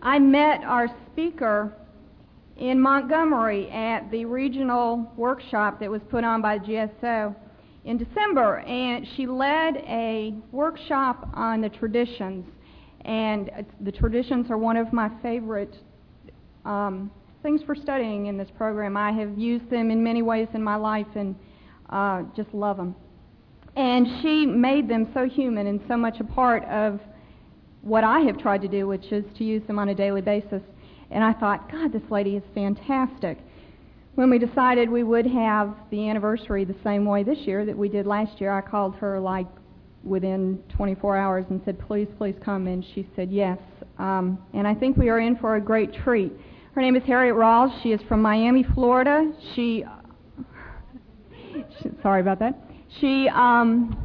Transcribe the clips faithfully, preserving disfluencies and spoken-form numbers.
I met our speaker in Montgomery at the regional workshop that was put on by G S O in December, and she led a workshop on the traditions, and the traditions are one of my favorite um, things for studying in this program. I have used them in many ways in my life and uh, just love them. And she made them so human and so much a part of what I have tried to do, which is to use them on a daily basis. And I thought, God, this lady is fantastic. When we decided we would have the anniversary the same way this year that we did last year, I called her like within twenty-four hours and said, please, please come. And she said yes. Um, and I think we are in for a great treat. Her name is Harriet Rawls. She is from Miami, Florida. She, she sorry about that. She, um,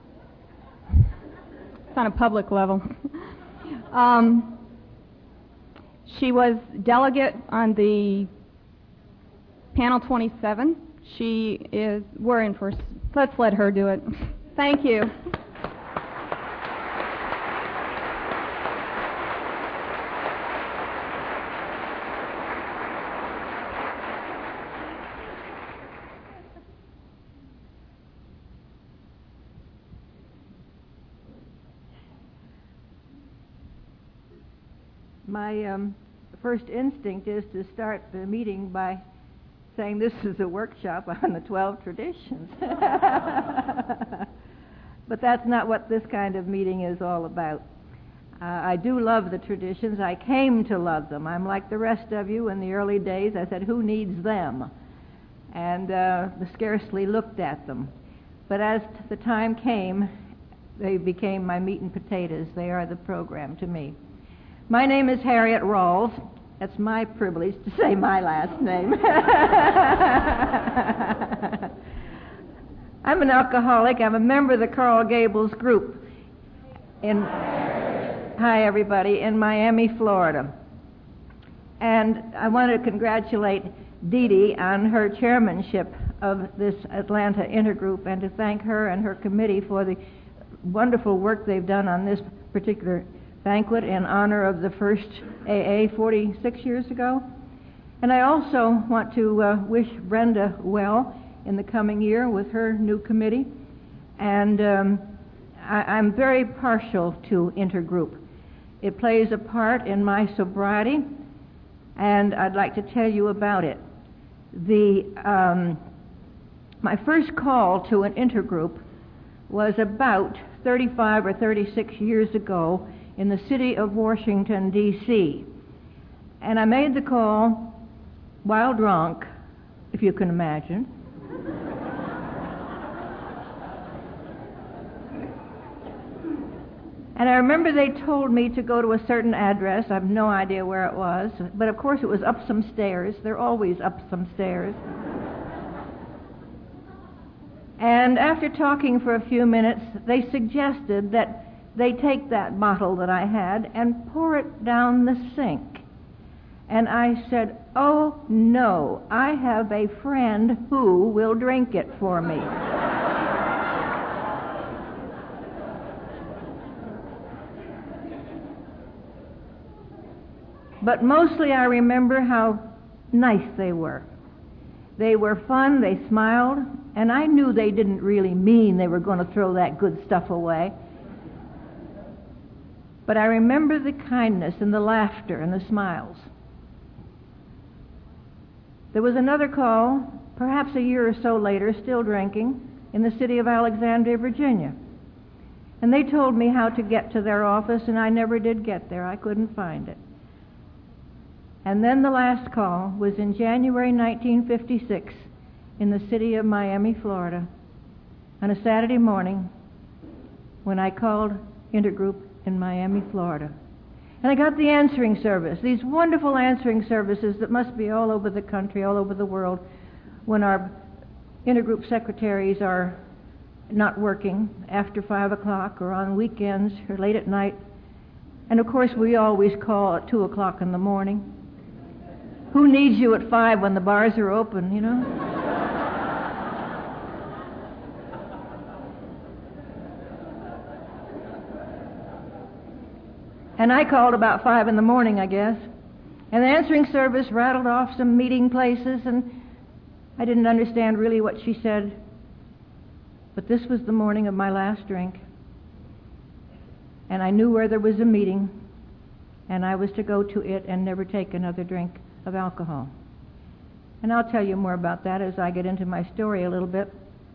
it's on a public level. um, she was delegate on the Panel twenty-seven. She is, we're in for, let's let her do it. Thank you. My um, first instinct is to start the meeting by saying this is a workshop on the twelve traditions. But that's not what this kind of meeting is all about. Uh, I do love the traditions. I came to love them. I'm like the rest of you in the early days. I said, who needs them? And uh, scarcely looked at them. But as the time came, they became my meat and potatoes. They are the program to me. My name is Harriet Rawls. That's my privilege to say my last name. I'm an alcoholic. I'm a member of the Coral Gables group. In, hi, everybody, in Miami, Florida. And I want to congratulate Dee Dee on her chairmanship of this Atlanta intergroup and to thank her and her committee for the wonderful work they've done on this particular banquet in honor of the first A A forty-six years ago. And I also want to uh, wish Brenda well in the coming year with her new committee. And um, I, I'm very partial to intergroup. It plays a part in my sobriety, and I'd like to tell you about it. The um, my first call to an intergroup was about thirty-five or thirty-six years ago in the city of Washington, D C And I made the call while drunk, if you can imagine. And I remember they told me to go to a certain address. I have no idea where it was, but of course it was up some stairs. They're always up some stairs. And after talking for a few minutes, they suggested that they take that bottle that I had and pour it down the sink. And I said, oh no, I have a friend who will drink it for me. But mostly I remember how nice they were. They were fun, they smiled, and I knew they didn't really mean they were going to throw that good stuff away. But I remember the kindness and the laughter and the smiles. There was another call, perhaps a year or so later, still drinking, in the city of Alexandria, Virginia. And they told me how to get to their office, and I never did get there. I couldn't find it. And then the last call was in January nineteen fifty-six in the city of Miami, Florida, on a Saturday morning when I called intergroup in Miami, Florida. And I got the answering service, these wonderful answering services that must be all over the country, all over the world, when our intergroup secretaries are not working after five o'clock or on weekends or late at night. And of course we always call at two o'clock in the morning. Who needs you at five when the bars are open, you know? And I called about five in the morning, I guess. And the answering service rattled off some meeting places, and I didn't understand really what she said. But this was the morning of my last drink. And I knew where there was a meeting, and I was to go to it and never take another drink of alcohol. And I'll tell you more about that as I get into my story a little bit.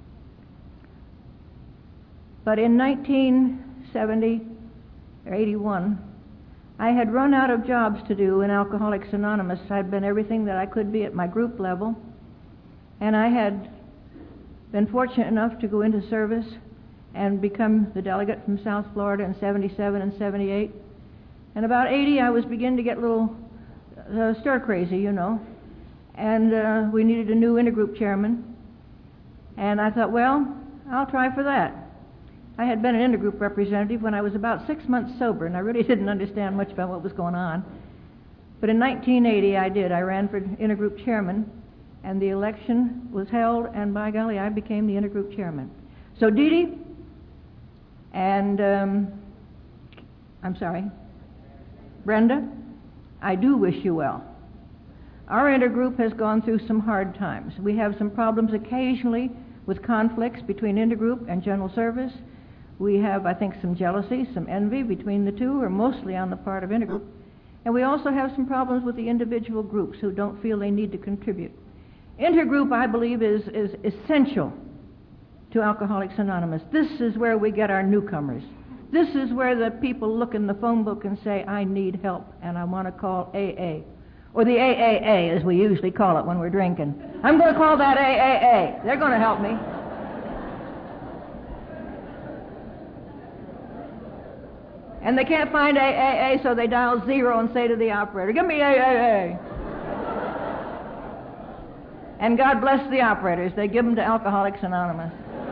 But in nineteen seventy or eighty-one, I had run out of jobs to do in Alcoholics Anonymous. I'd been everything that I could be at my group level, and I had been fortunate enough to go into service and become the delegate from South Florida in seventy-seven and seventy-eight. And about eighty, I was beginning to get a little uh, stir-crazy, you know, and uh, we needed a new intergroup chairman. And I thought, well, I'll try for that. I had been an intergroup representative when I was about six months sober, and I really didn't understand much about what was going on. But in nineteen eighty, I did. I ran for intergroup chairman, and the election was held, and by golly, I became the intergroup chairman. So Dee Dee, and um, I'm sorry, Brenda, I do wish you well. Our intergroup has gone through some hard times. We have some problems occasionally with conflicts between intergroup and general service. We have, I think, some jealousy, some envy between the two, or mostly on the part of intergroup. And we also have some problems with the individual groups who don't feel they need to contribute. Intergroup, I believe, is, is essential to Alcoholics Anonymous. This is where we get our newcomers. This is where the people look in the phone book and say, I need help, and I want to call A A. Or the A A A, as we usually call it when we're drinking. I'm going to call that A A A. They're going to help me. And they can't find A A A, so they dial zero and say to the operator, give me A A A. And God bless the operators. They give them to Alcoholics Anonymous.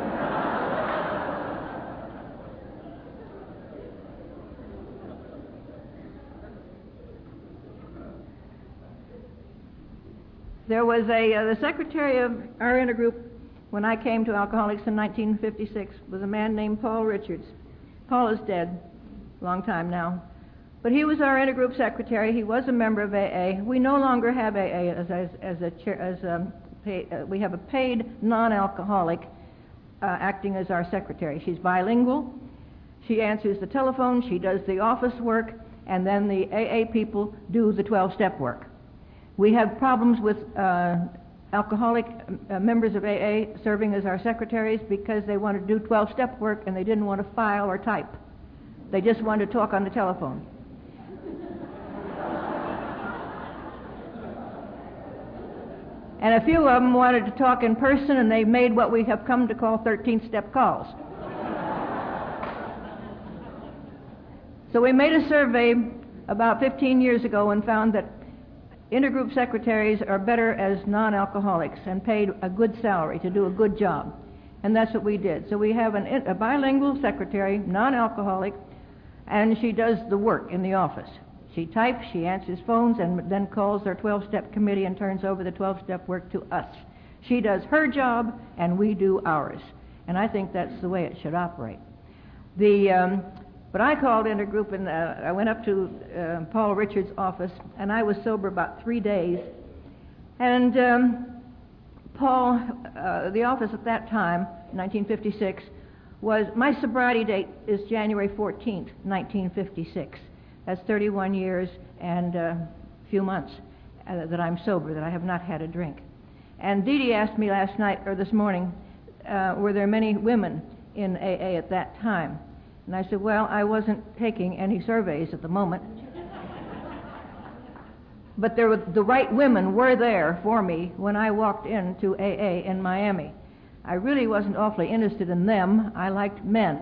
There was a, uh, the secretary of our intergroup when I came to Alcoholics in nineteen fifty-six was a man named Paul Richards. Paul is dead, a long time now. But he was our intergroup secretary. He was a member of A A. We no longer have A A as, as, as a chair, as a pay, uh, we have a paid non-alcoholic uh, acting as our secretary. She's bilingual. She answers the telephone. She does the office work, and then the A A people do the twelve-step work. We have problems with uh, alcoholic uh, members of A A serving as our secretaries because they want to do twelve-step work and they didn't want to file or type. They just wanted to talk on the telephone. And a few of them wanted to talk in person, and they made what we have come to call thirteenth-step calls. So we made a survey about fifteen years ago and found that intergroup secretaries are better as non-alcoholics and paid a good salary to do a good job. And that's what we did. So we have an, a bilingual secretary, non-alcoholic, and she does the work in the office. She types, she answers phones, and then calls their twelve-step committee and turns over the twelve-step work to us. She does her job, and we do ours. And I think that's the way it should operate. The... Um, But I called intergroup, and uh, I went up to uh, Paul Richards' office, and I was sober about three days. And um, Paul, uh, the office at that time, nineteen fifty-six, was, my sobriety date is January fourteenth, nineteen fifty-six. That's thirty-one years and a few months uh, that I'm sober, that I have not had a drink. And Dee Dee asked me last night, or this morning, uh, were there many women in A A at that time? And I said, well, I wasn't taking any surveys at the moment. But there were, the right women were there for me when I walked into A A in Miami. I really wasn't awfully interested in them. I liked men.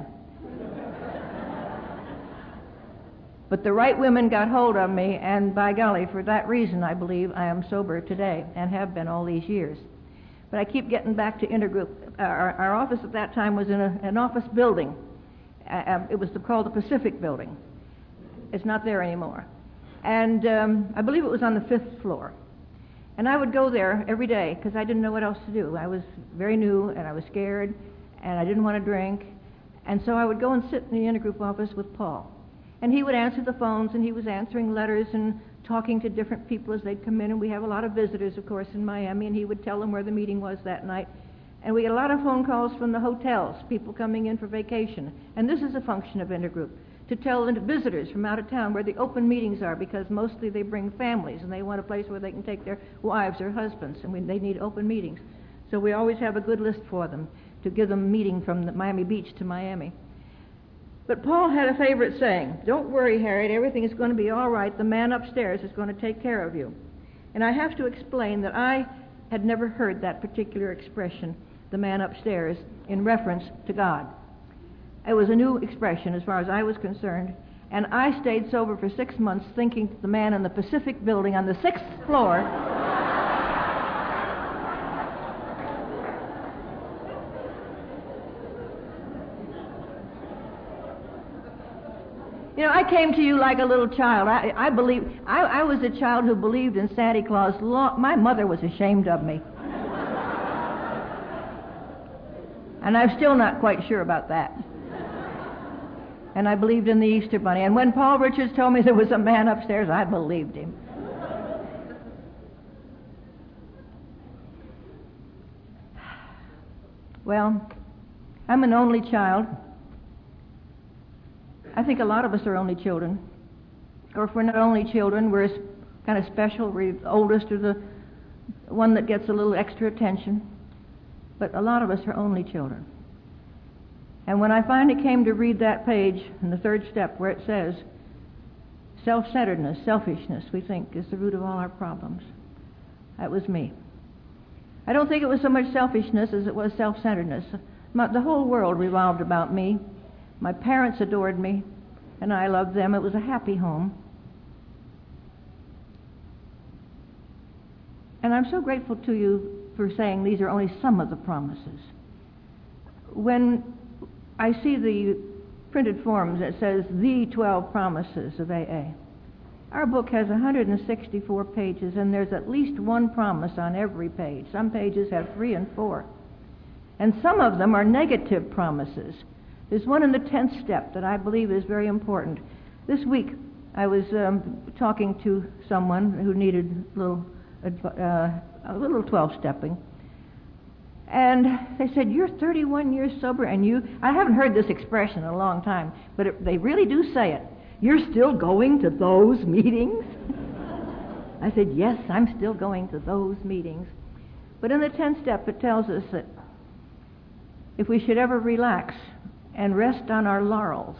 But the right women got hold of me, and by golly, for that reason, I believe I am sober today and have been all these years. But I keep getting back to intergroup. Our, our office at that time was in a, an office building. Uh, it was the, called the Pacific Building. It's not there anymore. And um, I believe it was on the fifth floor. And I would go there every day because I didn't know what else to do. I was very new, and I was scared, and I didn't want to drink. And so I would go and sit in the intergroup office with Paul. And he would answer the phones, and he was answering letters and talking to different people as they'd come in. And we have a lot of visitors, of course, in Miami, and he would tell them where the meeting was that night. And we get a lot of phone calls from the hotels, people coming in for vacation. And this is a function of Intergroup, to tell the visitors from out of town where the open meetings are, because mostly they bring families, and they want a place where they can take their wives or husbands, and we, they need open meetings. So we always have a good list for them to give them a meeting from the Miami Beach to Miami. But Paul had a favorite saying, "Don't worry, Harriet, everything is going to be all right. The man upstairs is going to take care of you." And I have to explain that I had never heard that particular expression, the man upstairs, in reference to God. It was a new expression as far as I was concerned, and I stayed sober for six months thinking that the man in the Pacific building on the sixth floor You know, I came to you like a little child. I, I believe I, I was a child who believed in Santa Claus. Long, my mother was ashamed of me. And I'm still not quite sure about that. And I believed in the Easter Bunny. And when Paul Richards told me there was a man upstairs, I believed him. Well, I'm an only child. I think a lot of us are only children. Or if we're not only children, we're kind of special. We're the oldest or the one that gets a little extra attention. But a lot of us are only children. And when I finally came to read that page in the third step where it says, self-centeredness, selfishness, we think, is the root of all our problems, that was me. I don't think it was so much selfishness as it was self-centeredness. The whole world revolved about me. My parents adored me, and I loved them. It was a happy home. And I'm so grateful to you for saying these are only some of the promises. When I see the printed forms that says the twelve promises of A A, our book has one hundred sixty-four pages, and there's at least one promise on every page. Some pages have three and four. And some of them are negative promises. There's one in the tenth step that I believe is very important. This week, I was um, talking to someone who needed a little, uh, a little twelve-stepping. And they said, "You're thirty-one years sober, and you..." I haven't heard this expression in a long time, but it, they really do say it. "You're still going to those meetings?" I said, "Yes, I'm still going to those meetings." But in the tenth step, it tells us that if we should ever relax and rest on our laurels,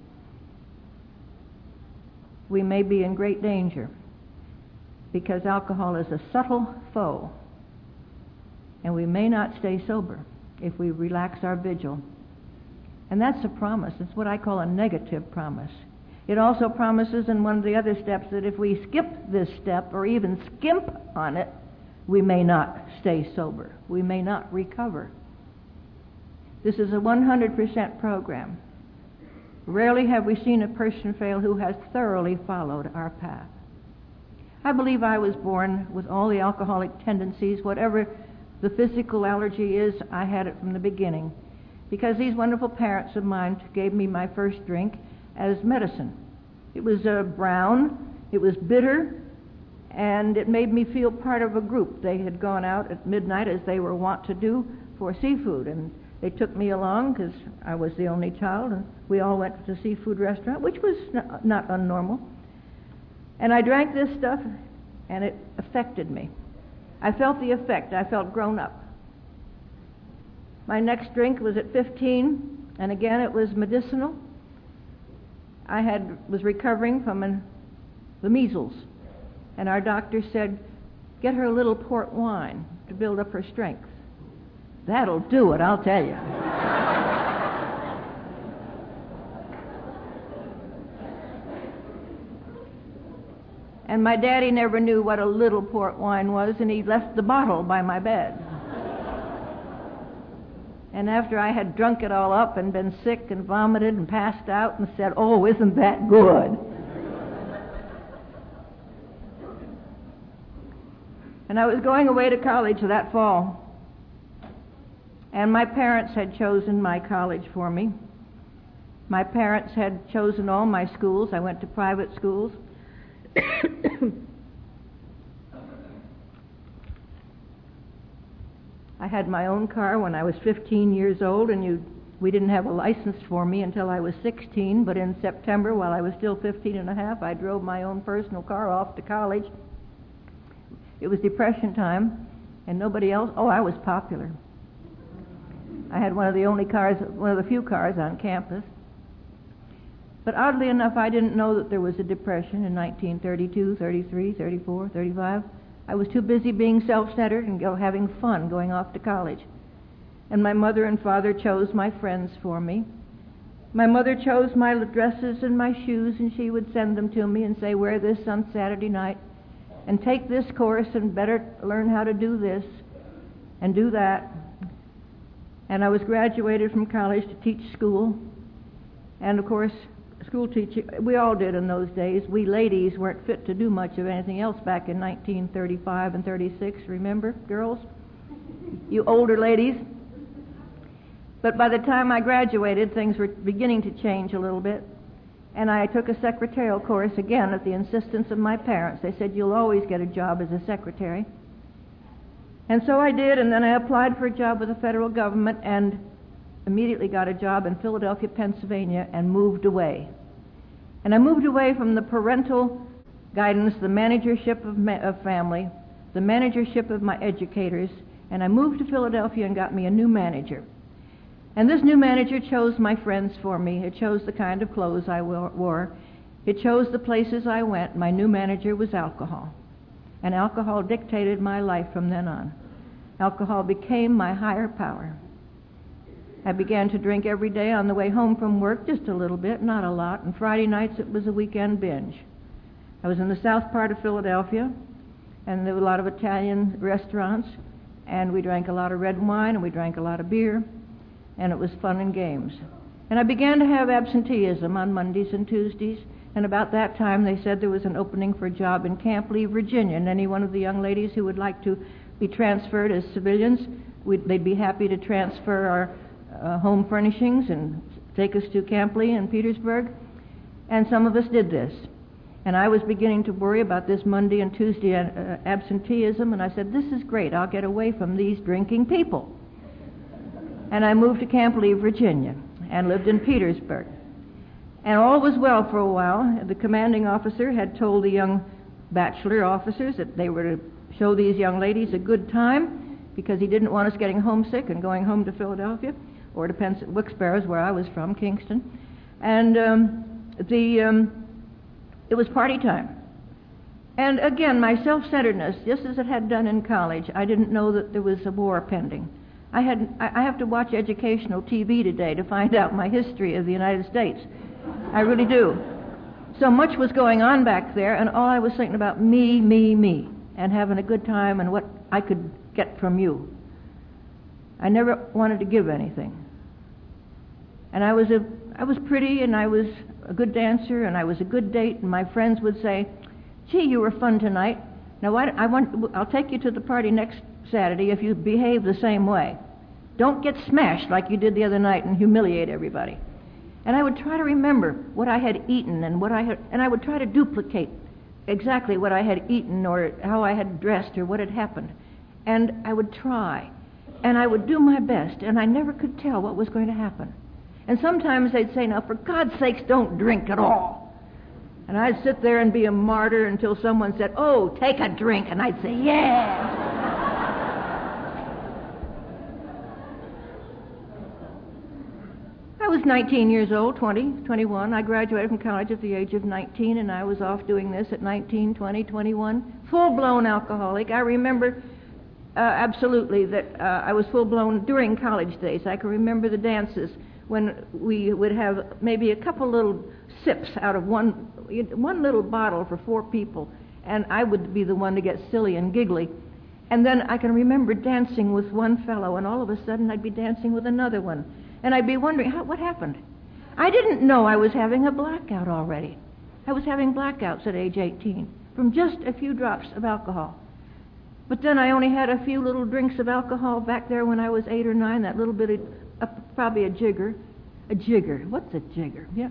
we may be in great danger, because alcohol is a subtle foe, and we may not stay sober if we relax our vigil. And that's a promise. It's what I call a negative promise. It also promises in one of the other steps that if we skip this step or even skimp on it, we may not stay sober. We may not recover. This is a one hundred percent program. Rarely have we seen a person fail who has thoroughly followed our path. I believe I was born with all the alcoholic tendencies. Whatever the physical allergy is, I had it from the beginning, because these wonderful parents of mine gave me my first drink as medicine. It was uh, brown, it was bitter, and it made me feel part of a group. They had gone out at midnight, as they were wont to do, for seafood, and they took me along because I was the only child, and we all went to the seafood restaurant, which was not, not unnormal. And I drank this stuff, and it affected me. I felt the effect. I felt grown up. My next drink was at fifteen, and again it was medicinal. I had was recovering from an, the measles, and our doctor said, "Get her a little port wine to build up her strength." That'll do it, I'll tell you. And my daddy never knew what a little port wine was, and he left the bottle by my bed. And after I had drunk it all up and been sick and vomited and passed out and said, "Oh, isn't that good?" And I was going away to college that fall. And my parents had chosen my college for me. My parents had chosen all my schools. I went to private schools. I had my own car when I was fifteen years old, and you, we didn't have a license for me until I was sixteen, but in September, while I was still fifteen and a half, I drove my own personal car off to college. It was Depression time, and nobody else, oh, I was popular. I had one of the only cars, one of the few cars on campus. But oddly enough, I didn't know that there was a depression in nineteen thirty-two, thirty-three, thirty-four, thirty-five. I was too busy being self-centered and go having fun going off to college. And my mother and father chose my friends for me. My mother chose my dresses and my shoes, and she would send them to me and say, wear this on Saturday night, and take this course, and better learn how to do this and do that. And I was graduated from college to teach school. And of course, school teaching, we all did in those days. We ladies weren't fit to do much of anything else back in nineteen thirty-five and thirty-six, remember, girls? You older ladies. But by the time I graduated, things were beginning to change a little bit. And I took a secretarial course again at the insistence of my parents. They said, you'll always get a job as a secretary. And so I did, and then I applied for a job with the federal government and immediately got a job in Philadelphia, Pennsylvania, and moved away. And I moved away from the parental guidance, the managership of, ma- of family, the managership of my educators, and I moved to Philadelphia and got me a new manager. And this new manager chose my friends for me. It chose the kind of clothes I wore. It chose the places I went. My new manager was alcohol. And alcohol dictated my life from then on. Alcohol became my higher power. I began to drink every day on the way home from work, just a little bit, not a lot, and Friday nights it was a weekend binge. I was in the south part of Philadelphia, and there were a lot of Italian restaurants, and we drank a lot of red wine, and we drank a lot of beer, and it was fun and games. And I began to have absenteeism on Mondays and Tuesdays, and about that time they said there was an opening for a job in Camp Lee, Virginia, and any one of the young ladies who would like to be transferred as civilians, we'd, they'd be happy to transfer our uh, home furnishings and take us to Camp Lee in Petersburg. And some of us did this. And I was beginning to worry about this Monday and Tuesday uh, absenteeism, and I said, this is great, I'll get away from these drinking people. And I moved to Camp Lee, Virginia, and lived in Petersburg. And all was well for a while. The commanding officer had told the young bachelor officers that they were to show these young ladies a good time because he didn't want us getting homesick and going home to Philadelphia or to Pens- Wilkes-Barre, where I was from, Kingston. And um, the um, it was party time. And again, my self-centeredness, just as it had done in college, I didn't know that there was a war pending. I had I have to watch educational T V today to find out my history of the United States. I really do. So much was going on back there, and all I was thinking about me, me, me, and having a good time and what I could get from you. I never wanted to give anything. And I was a I was pretty, and I was a good dancer, and I was a good date, and my friends would say, gee, you were fun tonight. Now, why, I want, I'll take you to the party next Saturday if you behave the same way. Don't get smashed like you did the other night and humiliate everybody. And I would try to remember what I had eaten and what I had, and I would try to duplicate exactly what I had eaten or how I had dressed or what had happened. And I would try, and I would do my best, and I never could tell what was going to happen. And sometimes they'd say, now, for God's sakes, don't drink at all. And I'd sit there and be a martyr until someone said, oh, take a drink. And I'd say, yeah. I was nineteen years old, twenty, twenty-one. I graduated from college at the age of nineteen, and I was off doing this at nineteen, twenty, twenty-one. Full-blown alcoholic. I remember uh, absolutely that uh, I was full-blown during college days. I can remember the dances when we would have maybe a couple little sips out of one one little bottle for four people, and I would be the one to get silly and giggly. And then I can remember dancing with one fellow, and all of a sudden I'd be dancing with another one, and I'd be wondering, how, what happened? I didn't know I was having a blackout already. I was having blackouts at age eighteen from just a few drops of alcohol. But then I only had a few little drinks of alcohol back there when I was eight or nine, that little bit of, uh, probably a jigger. A jigger. What's a jigger? Yeah.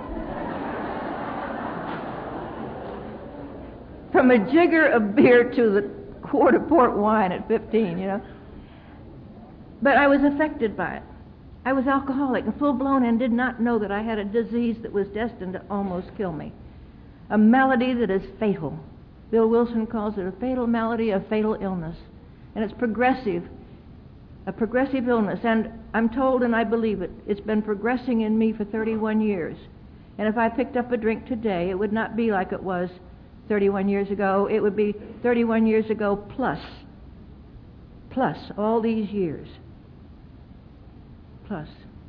From a jigger of beer to the quart of port wine at fifteen, you know. But I was affected by it. I was alcoholic, full-blown, and did not know that I had a disease that was destined to almost kill me. A malady that is fatal. Bill Wilson calls it a fatal malady, a fatal illness. And it's progressive, a progressive illness. And I'm told, and I believe it, it's been progressing in me for thirty-one years. And if I picked up a drink today, it would not be like it was thirty-one years ago. It would be thirty-one years ago plus. Plus all these years. Plus.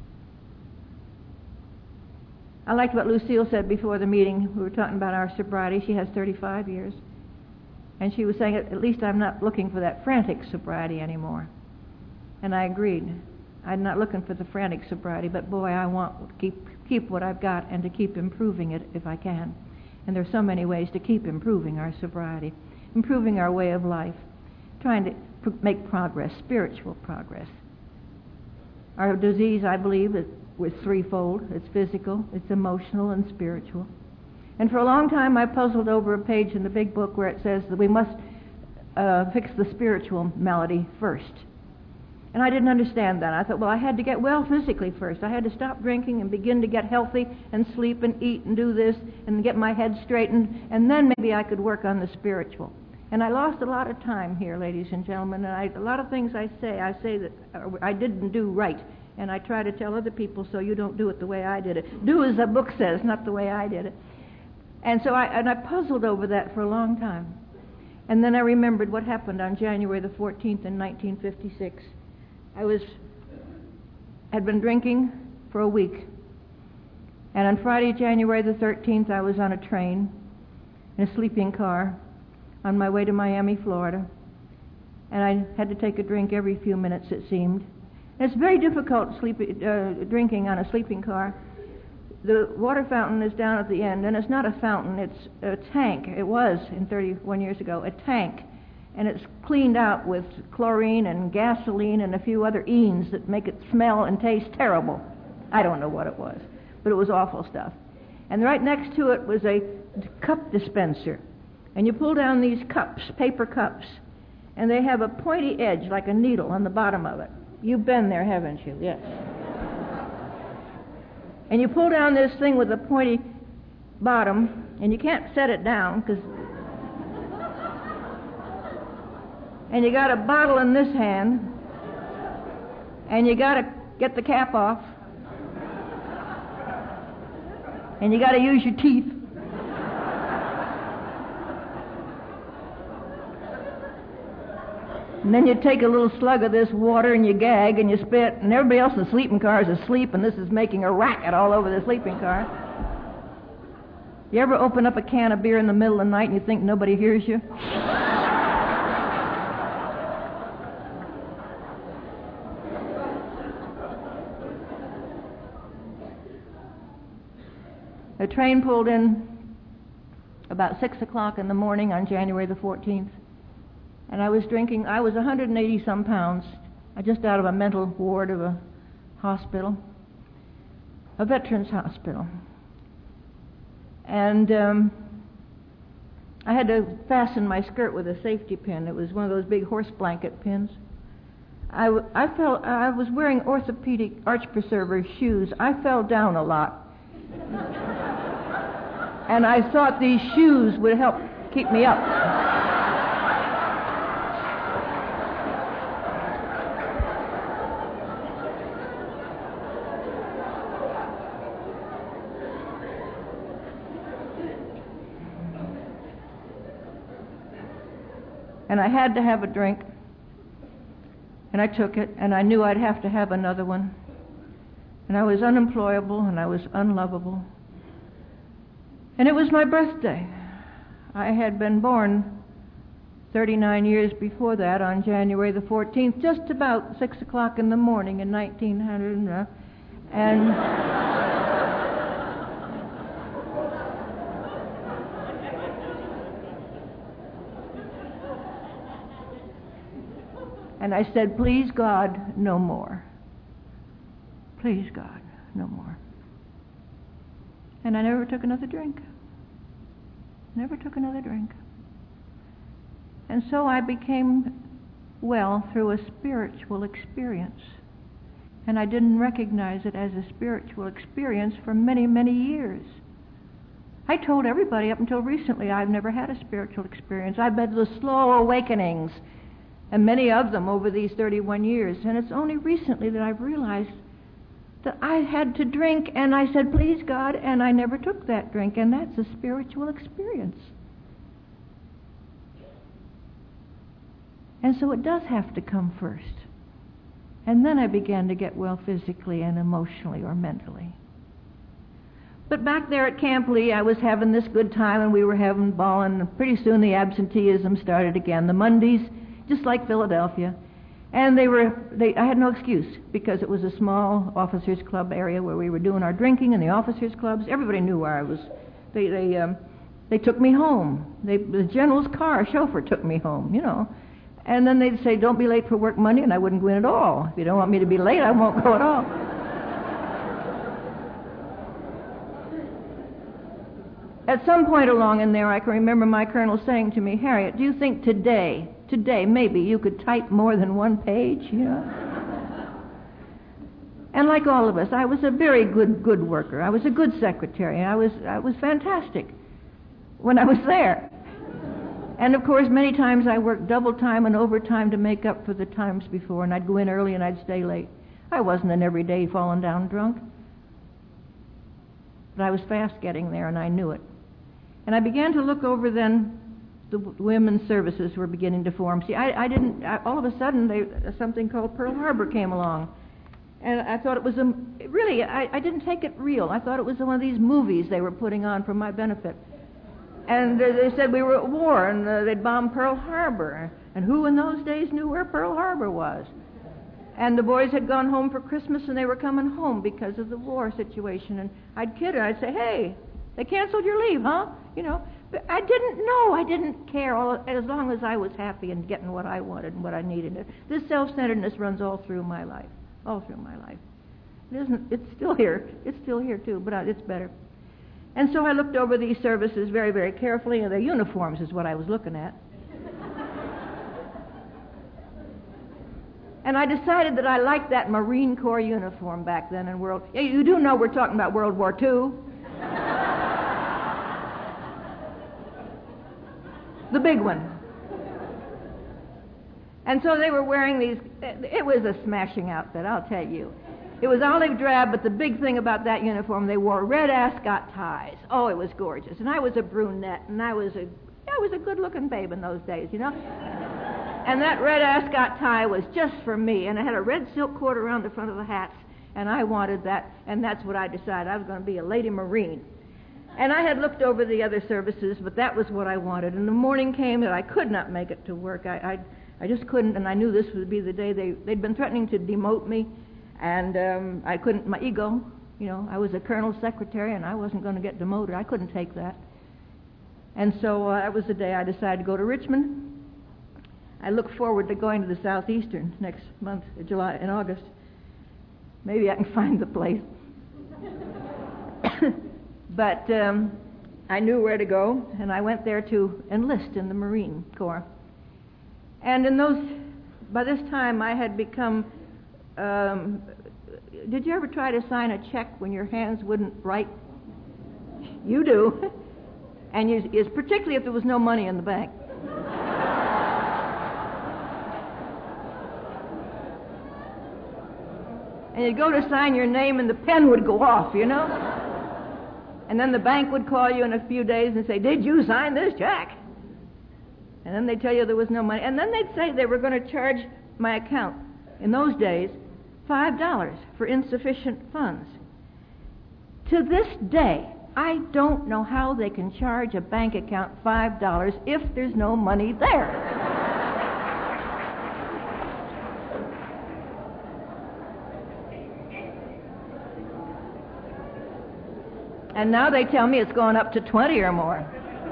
I liked what Lucille said before the meeting. We were talking about our sobriety. She has thirty-five years. And she was saying, at least I'm not looking for that frantic sobriety anymore. And I agreed. I'm not looking for the frantic sobriety, but boy, I want to keep, keep what I've got and to keep improving it if I can. And there are so many ways to keep improving our sobriety, improving our way of life, trying to pr- make progress, spiritual progress. Our disease, I believe, is, was threefold. It's physical, it's emotional, and spiritual. And for a long time, I puzzled over a page in the big book where it says that we must uh, fix the spiritual malady first. And I didn't understand that. I thought, well, I had to get well physically first. I had to stop drinking and begin to get healthy and sleep and eat and do this and get my head straightened, and then maybe I could work on the spiritual. And I lost a lot of time here, ladies and gentlemen, and I, a lot of things I say, I say that I didn't do right. And I try to tell other people so you don't do it the way I did it. Do as the book says, not the way I did it. And so I, and I puzzled over that for a long time. And then I remembered what happened on January the fourteenth in nineteen fifty-six. I was, had been drinking for a week. And on Friday, January the thirteenth, I was on a train in a sleeping car on my way to Miami, Florida. And I had to take a drink every few minutes, it seemed. And it's very difficult sleep, uh, drinking on a sleeping car. The water fountain is down at the end, and it's not a fountain, it's a tank. It was, in thirty-one years ago, a tank. And it's cleaned out with chlorine and gasoline and a few other enes that make it smell and taste terrible. I don't know what it was, but it was awful stuff. And right next to it was a cup dispenser. And you pull down these cups, paper cups, and they have a pointy edge like a needle on the bottom of it. You've been there, haven't you? Yes. And you pull down this thing with a pointy bottom, and you can't set it down, because... And you got a bottle in this hand, and you got to get the cap off, and you got to use your teeth. And then you take a little slug of this water and you gag and you spit, and everybody else in the sleeping car is asleep, and this is making a racket all over the sleeping car. You ever open up a can of beer in the middle of the night and you think nobody hears you? The train pulled in about six o'clock in the morning on January the fourteenth. And I was drinking, I was one hundred eighty some pounds, just out of a mental ward of a hospital, a veterans hospital. And um, I had to fasten my skirt with a safety pin. It was one of those big horse blanket pins. I, I felt, I was wearing orthopedic arch preserver shoes. I fell down a lot. And I thought these shoes would help keep me up. And I had to have a drink, and I took it, and I knew I'd have to have another one. And I was unemployable, and I was unlovable. And it was my birthday. I had been born thirty-nine years before that on January the fourteenth, just about six o'clock in the morning in nineteen hundred. Uh, and... And I said, please, God, no more. Please, God, no more. And I never took another drink. Never took another drink. And so I became well through a spiritual experience. And I didn't recognize it as a spiritual experience for many, many years. I told everybody up until recently I've never had a spiritual experience. I've had the slow awakenings, and many of them over these thirty-one years. And it's only recently that I've realized that I had to drink, and I said, please God, and I never took that drink, and that's a spiritual experience. And so it does have to come first. And then I began to get well physically and emotionally or mentally. But back there at Camp Lee, I was having this good time, and we were having ballin', and pretty soon the absenteeism started again. The Mondays, just like Philadelphia. And they were, they, I had no excuse, because it was a small officers' club area where we were doing our drinking in the officers' clubs. Everybody knew where I was. They, they, um, they took me home. They, the general's car chauffeur took me home, you know. And then they'd say, don't be late for work Monday, and I wouldn't go in at all. If you don't want me to be late, I won't go at all. At some point along in there, I can remember my colonel saying to me, Harriet, do you think today, today, maybe you could type more than one page, you know? And like all of us, I was a very good, good worker. I was a good secretary. I was, I was fantastic when I was there. And of course, many times I worked double time and overtime to make up for the times before, and I'd go in early and I'd stay late. I wasn't an everyday falling down drunk. But I was fast getting there, and I knew it. And I began to look over then, the women's services were beginning to form. See, I, I didn't, I, all of a sudden, they, something called Pearl Harbor came along. And I thought it was, a, really, I, I didn't take it real. I thought it was one of these movies they were putting on for my benefit. And uh, they said we were at war, and uh, they'd bombed Pearl Harbor. And who in those days knew where Pearl Harbor was? And the boys had gone home for Christmas, and they were coming home because of the war situation. And I'd kid her. I'd say, hey, they canceled your leave, huh? You know, but I didn't know. I didn't care all, as long as I was happy and getting what I wanted and what I needed. This self-centeredness runs all through my life, all through my life. It isn't, it's still here. It's still here, too, but it's better. And so I looked over these services very, very carefully, and their uniforms is what I was looking at. And I decided that I liked that Marine Corps uniform back then in World... Yeah, you do know we're talking about World War Two. The big one. And so they were wearing these... It was a smashing outfit, I'll tell you. It was olive drab, but the big thing about that uniform, they wore red ascot ties. Oh, it was gorgeous. And I was a brunette, and I was a... I was a good-looking babe in those days, you know? And that red ascot tie was just for me, and it had a red silk cord around the front of the hats, and I wanted that, and that's what I decided. I was going to be a lady Marine. And I had looked over the other services, but that was what I wanted. And the morning came that I could not make it to work. I I, I just couldn't, and I knew this would be the day. They, they'd been threatening to demote me, and um, I couldn't, my ego, you know, I was a colonel's secretary, and I wasn't going to get demoted. I couldn't take that. And so uh, that was the day I decided to go to Richmond. I look forward to going to the Southeastern next month, July, in August. Maybe I can find the place. But um, I knew where to go, and I went there to enlist in the Marine Corps. And in those, by this time, I had become. Um, did you ever try to sign a check when your hands wouldn't write? You do, and you, it's particularly if there was no money in the bank. And you'd go to sign your name, and the pen would go off, you know? And then the bank would call you in a few days and say, did you sign this check? And then they'd tell you there was no money. And then they'd say they were going to charge my account, in those days, five dollars for insufficient funds. To this day, I don't know how they can charge a bank account five dollars if there's no money there. And now they tell me it's gone up to twenty or more.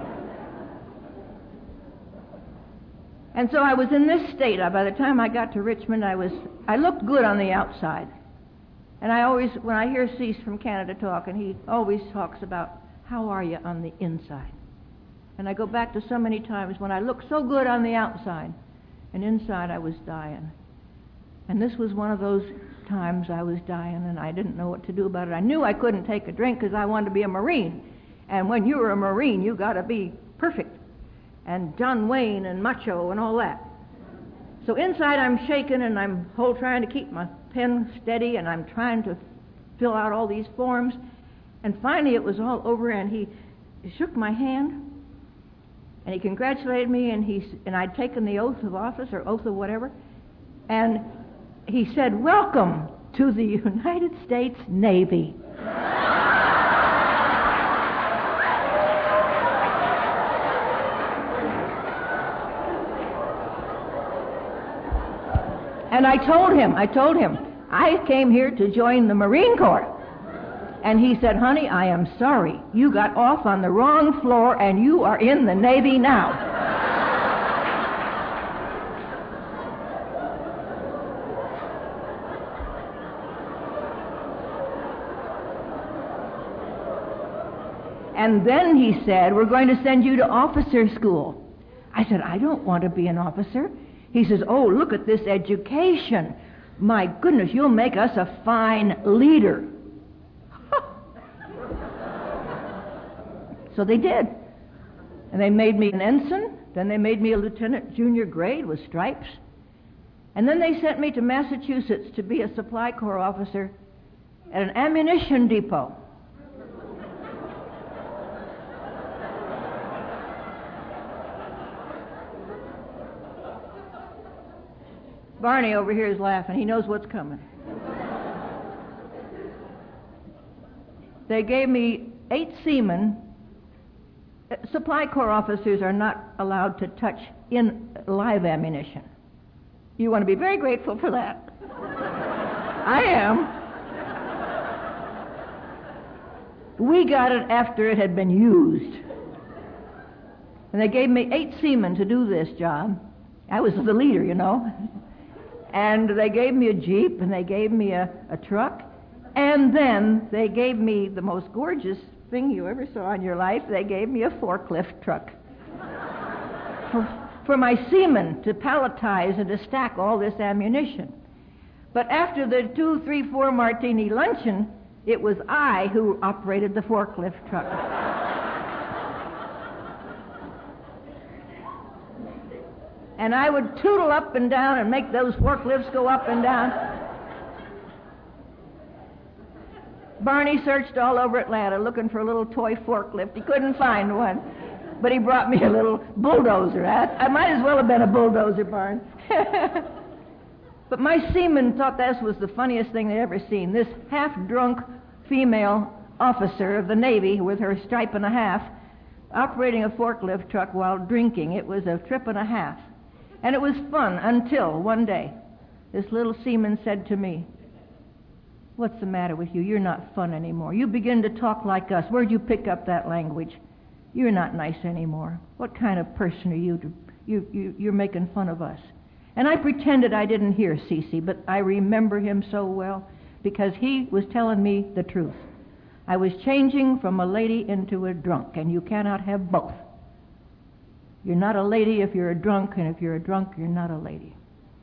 And so I was in this state. By the time I got to Richmond, I was I looked good on the outside. And I always, when I hear Cease from Canada talk, and he always talks about, how are you on the inside? And I go back to so many times when I looked so good on the outside, and inside I was dying. And this was one of those times I was dying, and I didn't know what to do about it. I knew I couldn't take a drink because I wanted to be a Marine. And when you're a Marine, you got to be perfect. And John Wayne and macho and all that. So inside I'm shaking, and I'm whole trying to keep my pen steady, and I'm trying to fill out all these forms. And finally it was all over, and he shook my hand, and he congratulated me, and he and I'd taken the oath of office or oath of whatever, and he said, "Welcome to the United States Navy." And I told him, I told him, I came here to join the Marine Corps. And he said, "Honey, I am sorry. You got off on the wrong floor, and you are in the Navy now." And then he said, "We're going to send you to officer school." I said, "I don't want to be an officer." He says, "Oh, look at this education. My goodness, you'll make us a fine leader." So they did. And they made me an ensign. Then they made me a lieutenant junior grade with stripes. And then they sent me to Massachusetts to be a supply corps officer at an ammunition depot. Barney over here is laughing. He knows what's coming. They gave me eight seamen. Supply corps officers are not allowed to touch in live ammunition. You want to be very grateful for that. I am. We got it after it had been used. And they gave me eight seamen to do this job. I was the leader, you know. And they gave me a Jeep, and they gave me a, a truck, and then they gave me the most gorgeous thing you ever saw in your life. They gave me a forklift truck for, for my seamen to palletize and to stack all this ammunition. But after the two, three, four martini luncheon, it was I who operated the forklift truck. And I would tootle up and down and make those forklifts go up and down. Barney searched all over Atlanta looking for a little toy forklift. He couldn't find one. But he brought me a little bulldozer. I, I might as well have been a bulldozer, Barn. But my seamen thought this was the funniest thing they'd ever seen. This half-drunk female officer of the Navy with her stripe and a half operating a forklift truck while drinking. It was a trip and a half. And it was fun until one day this little seaman said to me, "What's the matter with you? You're not fun anymore. You begin to talk like us. Where'd you pick up that language? You're not nice anymore. What kind of person are you? To, you, you you're making fun of us." And I pretended I didn't hear Cece, but I remember him so well because he was telling me the truth. I was changing from a lady into a drunk, and you cannot have both. You're not a lady if you're a drunk, and if you're a drunk, you're not a lady.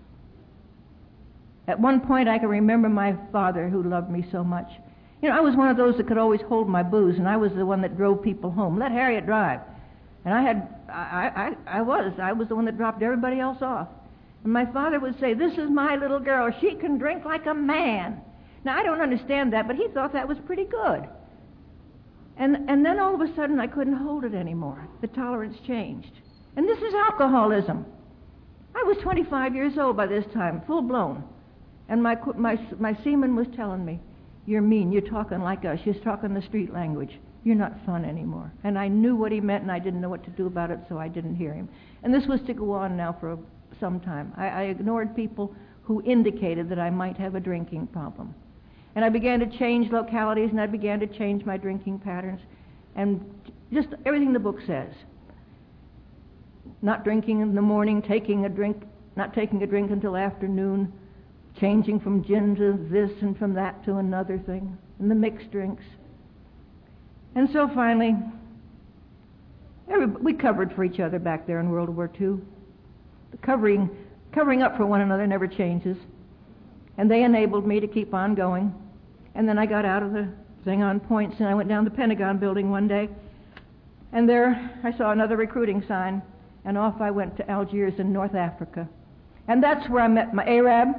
At one point, I can remember my father, who loved me so much. You know, I was one of those that could always hold my booze, and I was the one that drove people home. Let Harriet drive. And I had, I, I, I was, I was the one that dropped everybody else off. And my father would say, "This is my little girl. She can drink like a man." Now, I don't understand that, but he thought that was pretty good. And, and then all of a sudden, I couldn't hold it anymore. The tolerance changed. And this is alcoholism. I was twenty-five years old by this time, full blown. And my, my, my seaman was telling me, "You're mean, you're talking like us, you're talking the street language. You're not fun anymore." And I knew what he meant, and I didn't know what to do about it, so I didn't hear him. And this was to go on now for a, some time. I, I ignored people who indicated that I might have a drinking problem. And I began to change localities, and I began to change my drinking patterns, and just everything the book says. Not drinking in the morning, taking a drink, not taking a drink until afternoon, changing from gin to this and from that to another thing, and the mixed drinks. And so finally, every, we covered for each other back there in World War Two. The covering, covering up for one another never changes. And they enabled me to keep on going. And then I got out of the thing on points, and I went down to the Pentagon building one day. And there I saw another recruiting sign, and off I went to Algiers in North Africa. And that's where I met my Arab.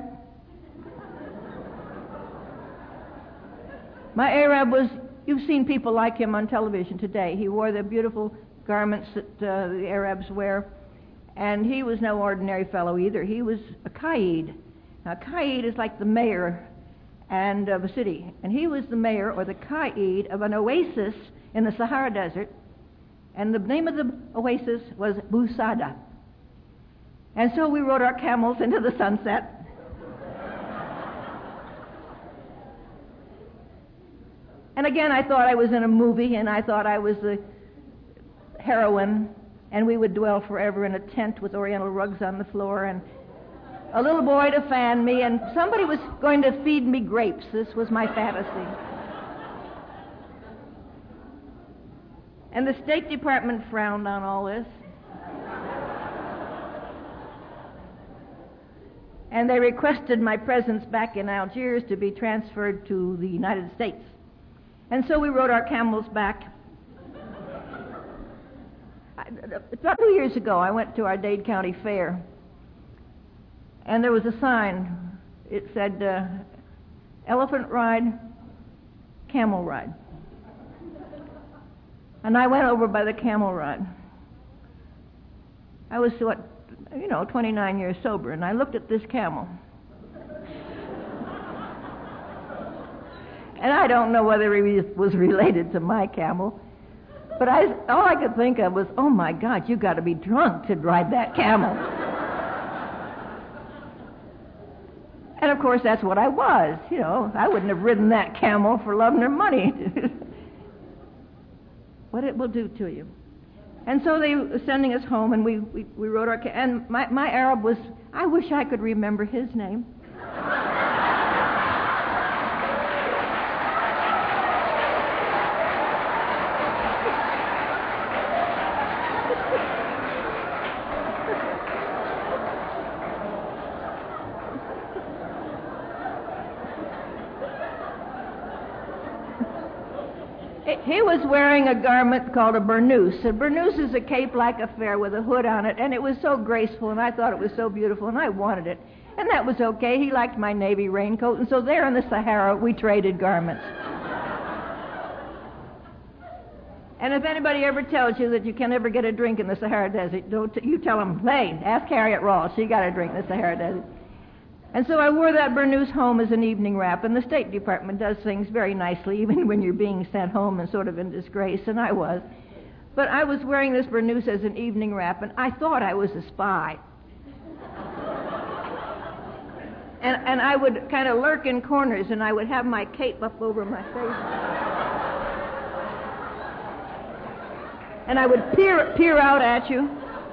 My Arab was, you've seen people like him on television today. He wore the beautiful garments that uh, the Arabs wear. And he was no ordinary fellow either. He was a Qaid. Now, Qaid is like the mayor and of a city. And he was the mayor or the Qaid of an oasis in the Sahara Desert. And the name of the oasis was Bou Saada. And so we rode our camels into the sunset. And again, I thought I was in a movie, and I thought I was the heroine, and we would dwell forever in a tent with oriental rugs on the floor, and a little boy to fan me, and somebody was going to feed me grapes. This was my fantasy. And the State Department frowned on all this. And they requested my presence back in Algiers to be transferred to the United States. And so we rode our camels back. About two years ago, I went to our Dade County Fair, and there was a sign. It said, uh, elephant ride, camel ride. And I went over by the camel ride. I was, what, you know, twenty-nine years sober, and I looked at this camel. And I don't know whether he was related to my camel, but I, all I could think of was, oh my God, you got to be drunk to ride that camel. And of course, that's what I was. You know, I wouldn't have ridden that camel for love nor money. What it will do to you. And so they were sending us home, and we, we, we rode our... Ca- and my, my Arab was... I wish I could remember his name. He was wearing a garment called a burnous. A burnous is a cape-like affair with a hood on it, and it was so graceful, and I thought it was so beautiful, and I wanted it. And that was okay. He liked my navy raincoat, and so there in the Sahara, we traded garments. And if anybody ever tells you that you can never get a drink in the Sahara Desert, don't t- you tell them, hey, ask Harriet Rawls. She got a drink in the Sahara Desert. And so I wore that burnous home as an evening wrap, and the State Department does things very nicely, even when you're being sent home and sort of in disgrace, and I was. But I was wearing this burnous as an evening wrap, and I thought I was a spy. and, and I would kind of lurk in corners, and I would have my cape up over my face. And I would peer, peer out at you.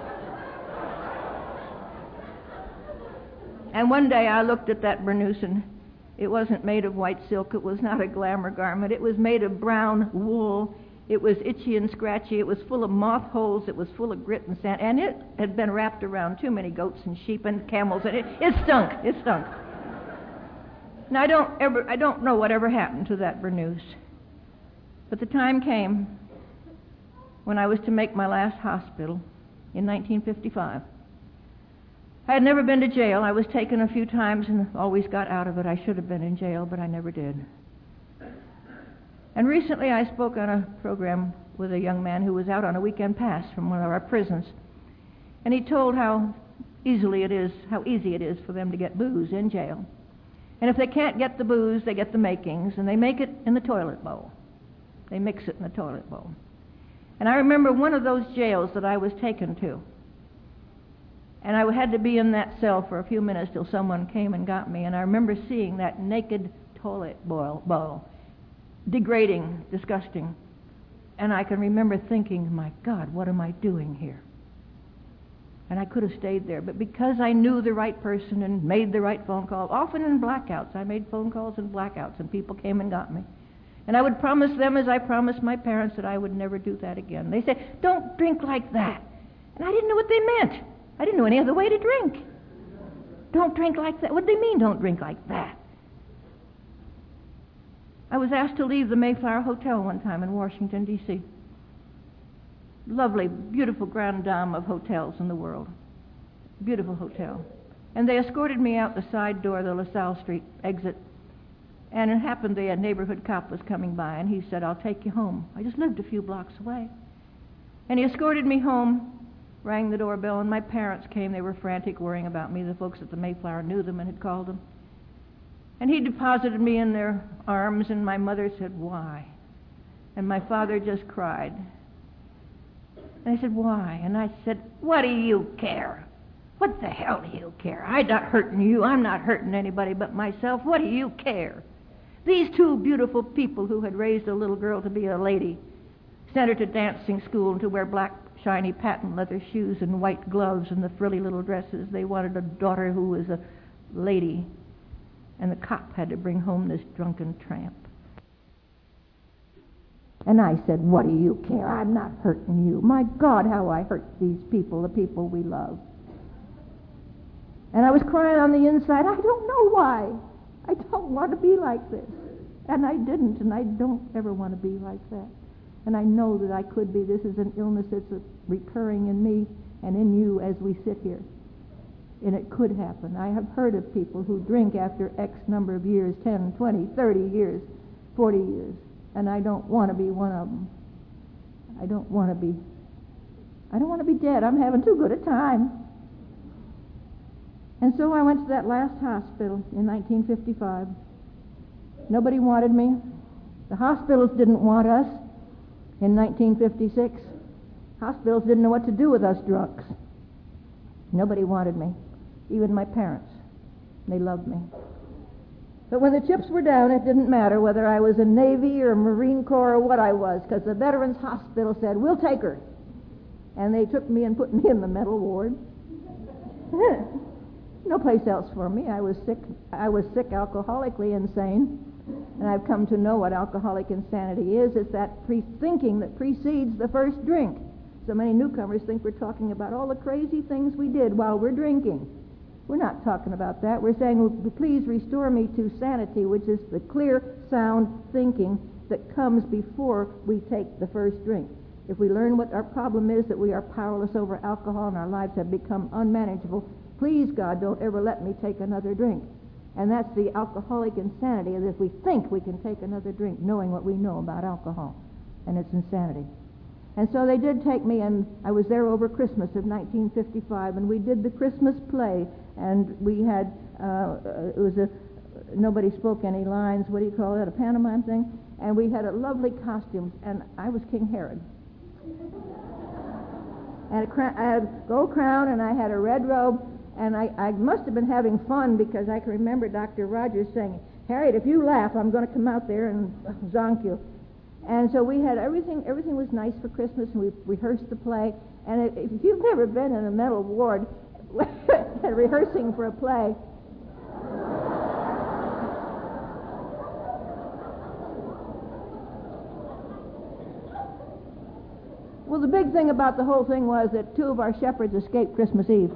And one day I looked at that burnous, and it wasn't made of white silk. It was not a glamour garment. It was made of brown wool. It was itchy and scratchy. It was full of moth holes. It was full of grit and sand. And it had been wrapped around too many goats and sheep and camels. And it, it stunk. It stunk. Now, I don't, ever, I don't know what ever happened to that burnous. But the time came when I was to make my last hospital in nineteen fifty-five. I had never been to jail. I was taken a few times and always got out of it. I should have been in jail, but I never did. And recently I spoke on a program with a young man who was out on a weekend pass from one of our prisons. And he told how easily it is, how easy it is for them to get booze in jail. And if they can't get the booze, they get the makings, and they make it in the toilet bowl. They mix it in the toilet bowl. And I remember one of those jails that I was taken to. And I had to be in that cell for a few minutes till someone came and got me. And I remember seeing that naked toilet bowl, bowl, degrading, disgusting. And I can remember thinking, my God, what am I doing here? And I could have stayed there, but because I knew the right person and made the right phone call, often in blackouts, I made phone calls in blackouts, and people came and got me. And I would promise them, as I promised my parents, that I would never do that again. They said, "Don't drink like that." And I didn't know what they meant. I didn't know any other way to drink. Don't drink like that. What do they mean, don't drink like that? I was asked to leave the Mayflower Hotel one time in Washington, D C Lovely, beautiful grande dame of hotels in the world. Beautiful hotel. And they escorted me out the side door of the LaSalle Street exit. And it happened the neighborhood cop was coming by, and he said, "I'll take you home." I just lived a few blocks away. And he escorted me home, rang the doorbell, and my parents came. They were frantic, worrying about me. The folks at the Mayflower knew them and had called them. And he deposited me in their arms, and my mother said, "Why?" And my father just cried. And I said, "Why?" And I said, "What do you care? What the hell do you care? I'm not hurting you. I'm not hurting anybody but myself. What do you care?" These two beautiful people who had raised a little girl to be a lady, sent her to dancing school and to wear black, shiny patent leather shoes and white gloves and the frilly little dresses. They wanted a daughter who was a lady. And the cop had to bring home this drunken tramp. And I said, "What do you care? I'm not hurting you. My God, how I hurt these people, the people we love." And I was crying on the inside. I don't know why. I don't want to be like this. And I didn't, and I don't ever want to be like that. And I know that I could be. This is an illness that's recurring in me and in you as we sit here. And it could happen. I have heard of people who drink after X number of years, ten, twenty, thirty years, forty years. And I don't want to be one of them. I don't want to be, I don't want to be dead. I'm having too good a time. And so I went to that last hospital in nineteen fifty-five. Nobody wanted me. The hospitals didn't want us in nineteen fifty-six. Hospitals didn't know what to do with us drunks. Nobody wanted me, even my parents. They loved me. But when the chips were down, it didn't matter whether I was in Navy or Marine Corps or what I was, because the Veterans Hospital said, "We'll take her." And they took me and put me in the mental ward. No place else for me. I was sick. I was sick, alcoholically insane. And I've come to know what alcoholic insanity is. It's that pre-thinking that precedes the first drink. So many newcomers think we're talking about all the crazy things we did while we're drinking. We're not talking about that. We're saying, well, please restore me to sanity, which is the clear, sound thinking that comes before we take the first drink. If we learn what our problem is, that we are powerless over alcohol and our lives have become unmanageable, please, God, don't ever let me take another drink. And that's the alcoholic insanity, is if we think we can take another drink, knowing what we know about alcohol. And it's insanity. And so they did take me, and I was there over Christmas of nineteen fifty-five, and we did the Christmas play, and we had, uh, it was a, nobody spoke any lines, what do you call that, a pantomime thing? And we had a lovely costumes, and I was King Herod. And a cra- I had a gold crown, and I had a red robe, and I, I must have been having fun, because I can remember Doctor Rogers saying, "Harriet, if you laugh, I'm going to come out there and zonk you." And so we had everything, everything was nice for Christmas, and we rehearsed the play. And if you've ever been in a mental ward rehearsing for a play, well, the big thing about the whole thing was that two of our shepherds escaped Christmas Eve.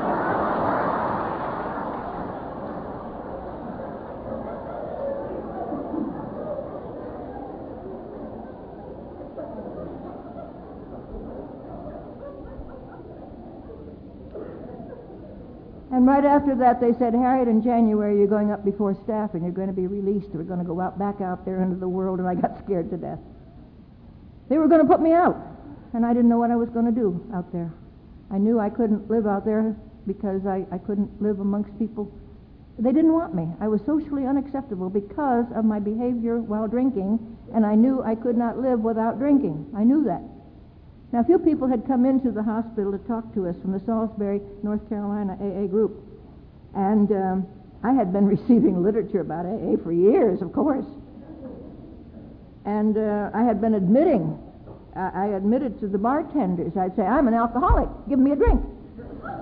And right after that, they said, "Harriet, in January, you're going up before staff, and you're going to be released. We're going to go out back out there into the world," and I got scared to death. They were going to put me out, and I didn't know what I was going to do out there. I knew I couldn't live out there because I, I couldn't live amongst people. They didn't want me. I was socially unacceptable because of my behavior while drinking, and I knew I could not live without drinking. I knew that. Now, a few people had come into the hospital to talk to us from the Salisbury, North Carolina A A group. And um, I had been receiving literature about A A for years, of course. And uh, I had been admitting, uh, I admitted to the bartenders, I'd say, "I'm an alcoholic, give me a drink."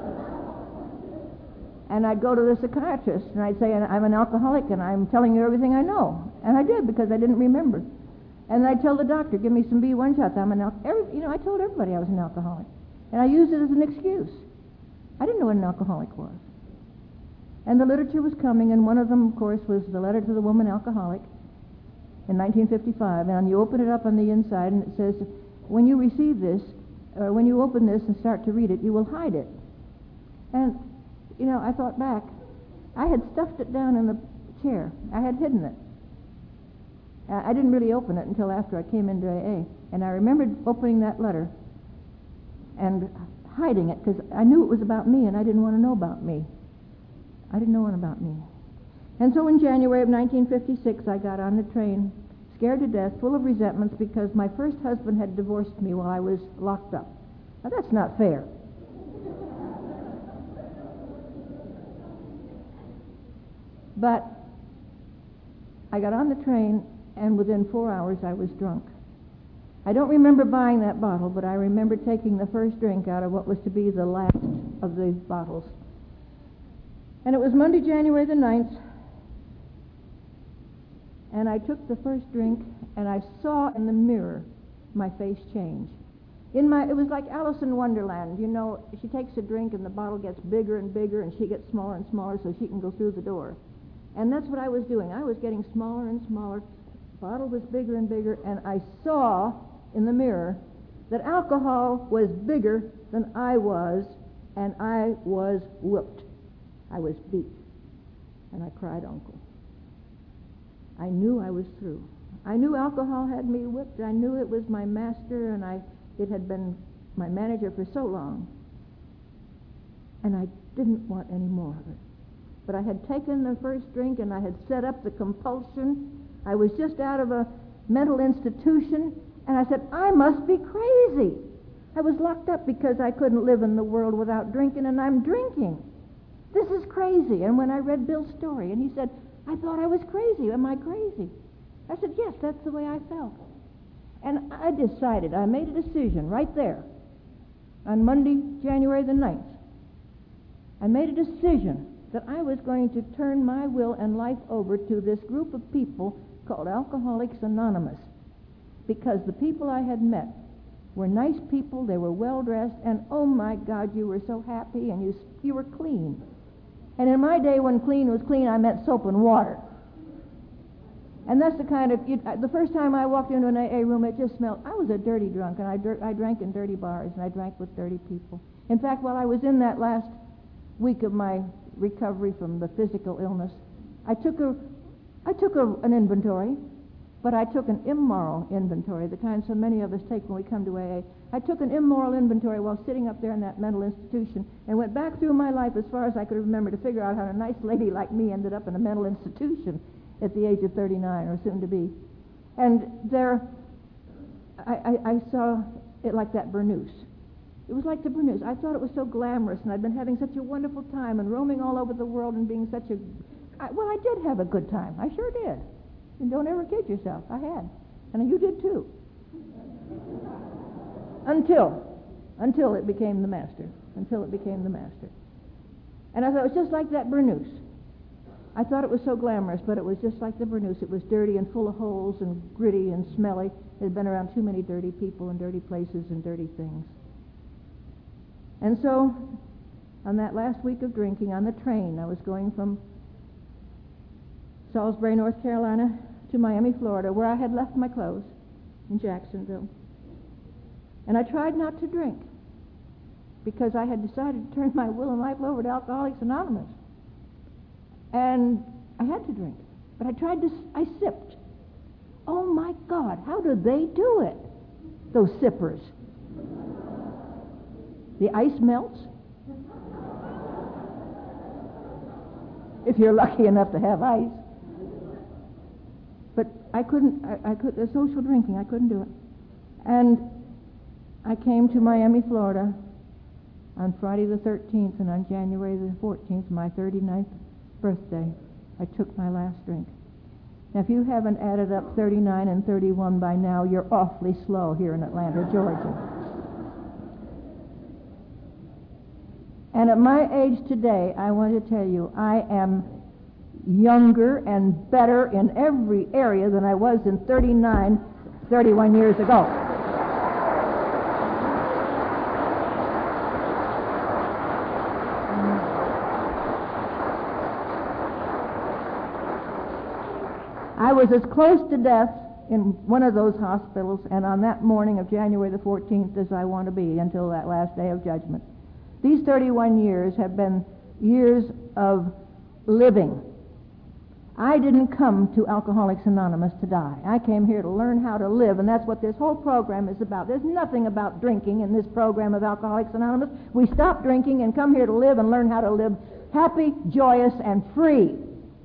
And I'd go to the psychiatrist, and I'd say, I'm an alcoholic, and I'm telling you everything I know. And I did, because I didn't remember. And I'd tell the doctor, give me some B one shots. I'm an al- every, you know, I told everybody I was an alcoholic. And I used it as an excuse. I didn't know what an alcoholic was. And the literature was coming, and one of them, of course, was the Letter to the Woman Alcoholic in nineteen fifty-five. And you open it up on the inside, and it says, when you receive this, or when you open this and start to read it, you will hide it. And you know, I thought back. I had stuffed it down in the chair. I had hidden it. I didn't really open it until after I came into A A. And I remembered opening that letter and hiding it because I knew it was about me and I didn't want to know about me. I didn't know one about me. And so in January of nineteen fifty-six, I got on the train, scared to death, full of resentments because my first husband had divorced me while I was locked up. Now, that's not fair. But I got on the train, and within four hours I was drunk. I don't remember buying that bottle, but I remember taking the first drink out of what was to be the last of the bottles. And it was Monday, January the ninth, and I took the first drink, and I saw in the mirror my face change. In my, it was like Alice in Wonderland. You know, she takes a drink, and the bottle gets bigger and bigger, and she gets smaller and smaller so she can go through the door. And that's what I was doing. I was getting smaller and smaller. The bottle was bigger and bigger, and I saw in the mirror that alcohol was bigger than I was, and I was whooped. I was beat. And I cried uncle. I knew I was through. I knew alcohol had me whipped. I knew it was my master, and I it had been my manager for so long. And I didn't want any more of it. But I had taken the first drink, and I had set up the compulsion. I was just out of a mental institution, and I said, I must be crazy. I was locked up because I couldn't live in the world without drinking, and I'm drinking. This is crazy. And when I read Bill's story, and he said, I thought I was crazy. Am I crazy? I said, yes, that's the way I felt. And I decided, I made a decision right there on Monday, January the ninth. I made a decision that I was going to turn my will and life over to this group of people called Alcoholics Anonymous, because the people I had met were nice people, they were well-dressed, and oh my God, you were so happy, and you you were clean. And in my day, when clean was clean, I meant soap and water. And that's the kind of, you, the first time I walked into an A A room, it just smelled, I was a dirty drunk, and I, dir- I drank in dirty bars, and I drank with dirty people. In fact, while I was in that last week of my recovery from the physical illness, I took a, I took a, an inventory, but I took an immoral inventory, the kind so many of us take when we come to A A. I took an immoral inventory while sitting up there in that mental institution and went back through my life as far as I could remember to figure out how a nice lady like me ended up in a mental institution at the age of thirty-nine, or soon to be. And there, I, I, I saw it like that Burnous. It was like the Burnous. I thought it was so glamorous, and I'd been having such a wonderful time and roaming all over the world and being such a... I, well, I did have a good time. I sure did. And don't ever kid yourself. I had. And you did too. Until, until it became the master. Until it became the master. And I thought it was just like that Burnous. I thought it was so glamorous, but it was just like the Burnous. It was dirty and full of holes and gritty and smelly. It had been around too many dirty people and dirty places and dirty things. And so, on that last week of drinking, on the train, I was going from Salisbury, North Carolina, to Miami, Florida, where I had left my clothes in Jacksonville. And I tried not to drink because I had decided to turn my will and life over to Alcoholics Anonymous. And I had to drink. But I tried to, I sipped. Oh my God, how do they do it? Those sippers. The ice melts. If you're lucky enough to have ice. But I couldn't, I, I could, the social drinking, I couldn't do it. And I came to Miami, Florida on Friday the thirteenth, and on January the fourteenth, my thirty-ninth birthday, I took my last drink. Now, if you haven't added up thirty-nine and thirty-one by now, you're awfully slow here in Atlanta, Georgia. And at my age today, I want to tell you, I am younger and better in every area than I was in thirty-nine, thirty-one years ago. I was as close to death in one of those hospitals and on that morning of January the fourteenth as I want to be until that last day of judgment. These thirty-one years have been years of living. I didn't come to Alcoholics Anonymous to die. I came here to learn how to live, and that's what this whole program is about. There's nothing about drinking in this program of Alcoholics Anonymous. We stop drinking and come here to live and learn how to live happy, joyous, and free.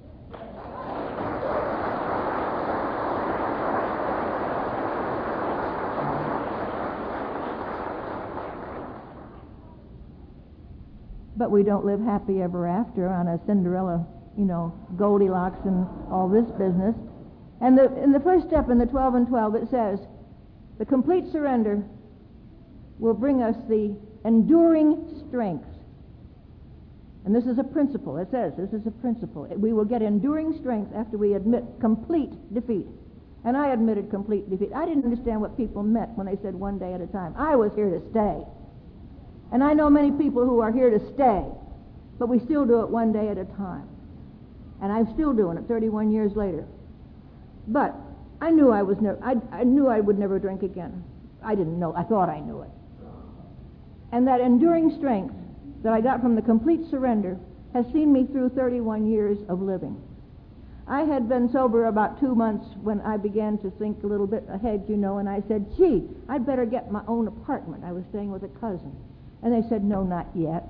But we don't live happy ever after on a Cinderella, you know, Goldilocks and all this business. And the, in the first step in the twelve and twelve, it says, the complete surrender will bring us the enduring strength. And this is a principle. It says this is a principle. We will get enduring strength after we admit complete defeat. And I admitted complete defeat. I didn't understand what people meant when they said one day at a time. I was here to stay. And I know many people who are here to stay, but we still do it one day at a time. And I'm still doing it thirty-one years later. But I knew I was never, I, I knew I would never drink again. I didn't know, I thought I knew it. And that enduring strength that I got from the complete surrender has seen me through thirty-one years of living. I had been sober about two months when I began to think a little bit ahead, you know, and I said, gee, I'd better get my own apartment. I was staying with a cousin. And they said, no, not yet.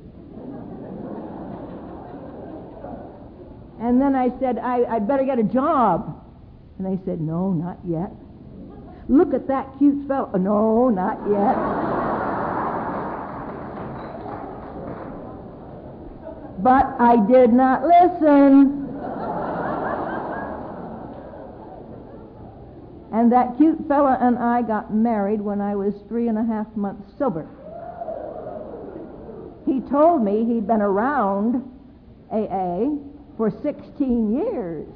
And then I said, I, I'd better get a job. And they said, no, not yet. Look at that cute fellow. No, not yet. But I did not listen. And that cute fella and I got married when I was three and a half months sober. He told me he'd been around A A for sixteen years.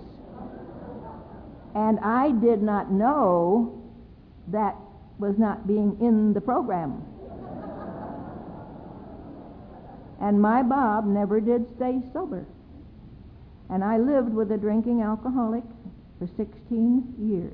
And I did not know that was not being in the program. And my Bob never did stay sober. And I lived with a drinking alcoholic for sixteen years.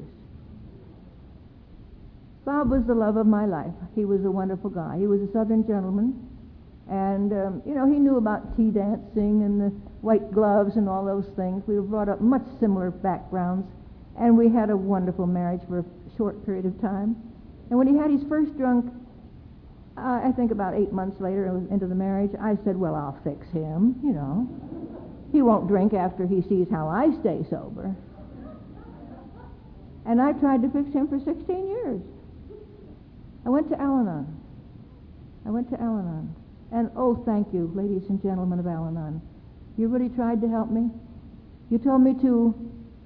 Bob was the love of my life. He was a wonderful guy. He was a Southern gentleman. And, um, you know, he knew about tea dancing and the white gloves and all those things. We were brought up much similar backgrounds. And we had a wonderful marriage for a short period of time. And when he had his first drunk, uh, I think about eight months later into the marriage, I said, well, I'll fix him, you know. He won't drink after he sees how I stay sober. And I tried to fix him for sixteen years. I went to Al-Anon. I went to Al-Anon. And, oh, thank you, ladies and gentlemen of Al-Anon. You really tried to help me. You told me to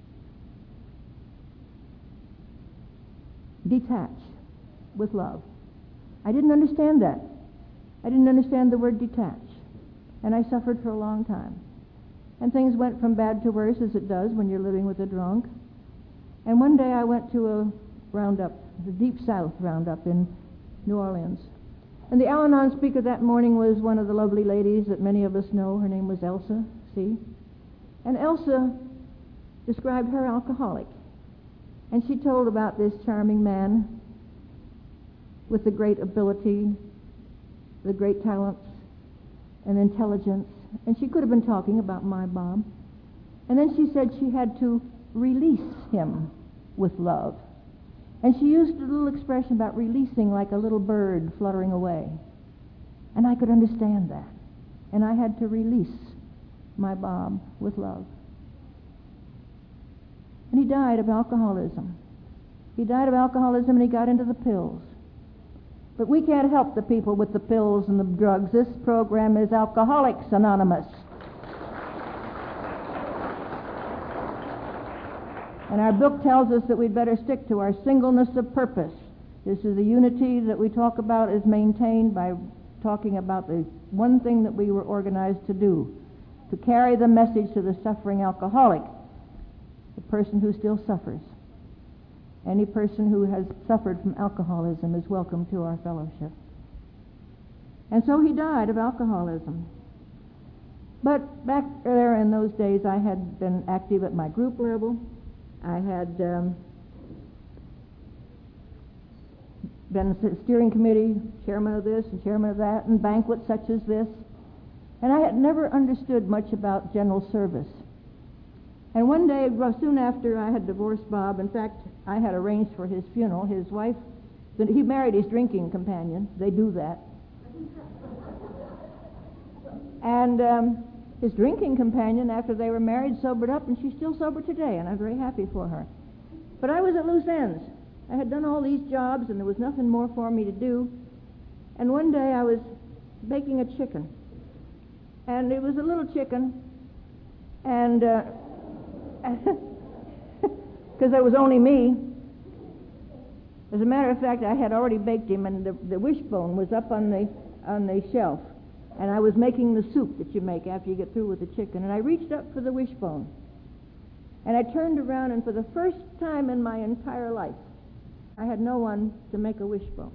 detach with love. I didn't understand that. I didn't understand the word detach. And I suffered for a long time. And things went from bad to worse, as it does when you're living with a drunk. And one day I went to a roundup, the Deep South roundup in New Orleans. And the Al-Anon speaker that morning was one of the lovely ladies that many of us know. Her name was Elsa, see? And Elsa described her alcoholic. And she told about this charming man with the great ability, the great talents, and intelligence. And she could have been talking about my Bob. And then she said she had to release him with love. And she used a little expression about releasing like a little bird fluttering away. And I could understand that. And I had to release my Bob with love. And he died of alcoholism. He died of alcoholism and he got into the pills. But we can't help the people with the pills and the drugs. This program is Alcoholics Anonymous. And our book tells us that we'd better stick to our singleness of purpose. This is the unity that we talk about is maintained by talking about the one thing that we were organized to do, to carry the message to the suffering alcoholic, the person who still suffers. Any person who has suffered from alcoholism is welcome to our fellowship. And so he died of alcoholism. But back there in those days, I had been active at my group level. I had um, been the steering committee, chairman of this and chairman of that, and banquets such as this. And I had never understood much about general service. And one day, soon after I had divorced Bob, in fact, I had arranged for his funeral. His wife, he married his drinking companion. They do that. And um, his drinking companion, after they were married, sobered up, and she's still sober today, and I'm very happy for her. But I was at loose ends. I had done all these jobs, and there was nothing more for me to do. And one day I was baking a chicken. And it was a little chicken, and because there was only me. As a matter of fact, I had already baked him, and the, the wishbone was up on the on the shelf. And I was making the soup that you make after you get through with the chicken. And I reached up for the wishbone. And I turned around, and for the first time in my entire life, I had no one to make a wishbone.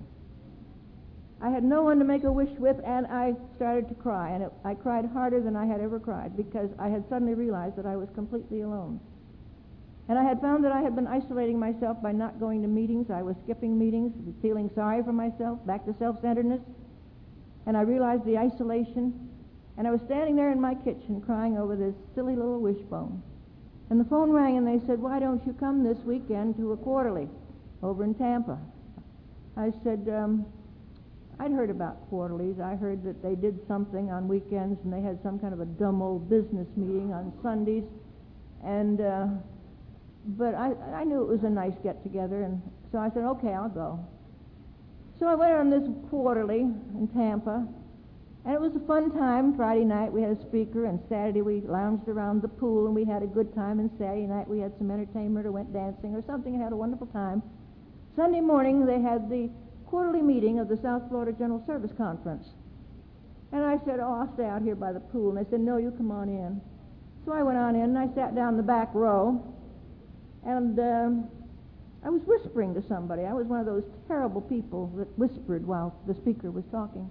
I had no one to make a wish with, and I started to cry. And it, I cried harder than I had ever cried, because I had suddenly realized that I was completely alone. And I had found that I had been isolating myself by not going to meetings. I was skipping meetings, feeling sorry for myself, back to self-centeredness. And I realized the isolation, and I was standing there in my kitchen crying over this silly little wishbone. And the phone rang, and they said, "Why don't you come this weekend to a quarterly over in Tampa?" I said, um, I'd heard about quarterlies. I heard that they did something on weekends, and they had some kind of a dumb old business meeting on Sundays. And, uh, but I, I knew it was a nice get-together, and so I said, okay, I'll go. So I went on this quarterly in Tampa, and it was a fun time. Friday night we had a speaker, and Saturday we lounged around the pool, and we had a good time, and Saturday night we had some entertainment or went dancing or something and had a wonderful time. Sunday morning they had the quarterly meeting of the South Florida General Service Conference. And I said, oh, I'll stay out here by the pool. And they said, no, you come on in. So I went on in, and I sat down in the back row, and um, I was whispering to somebody. I was one of those terrible people that whispered while the speaker was talking.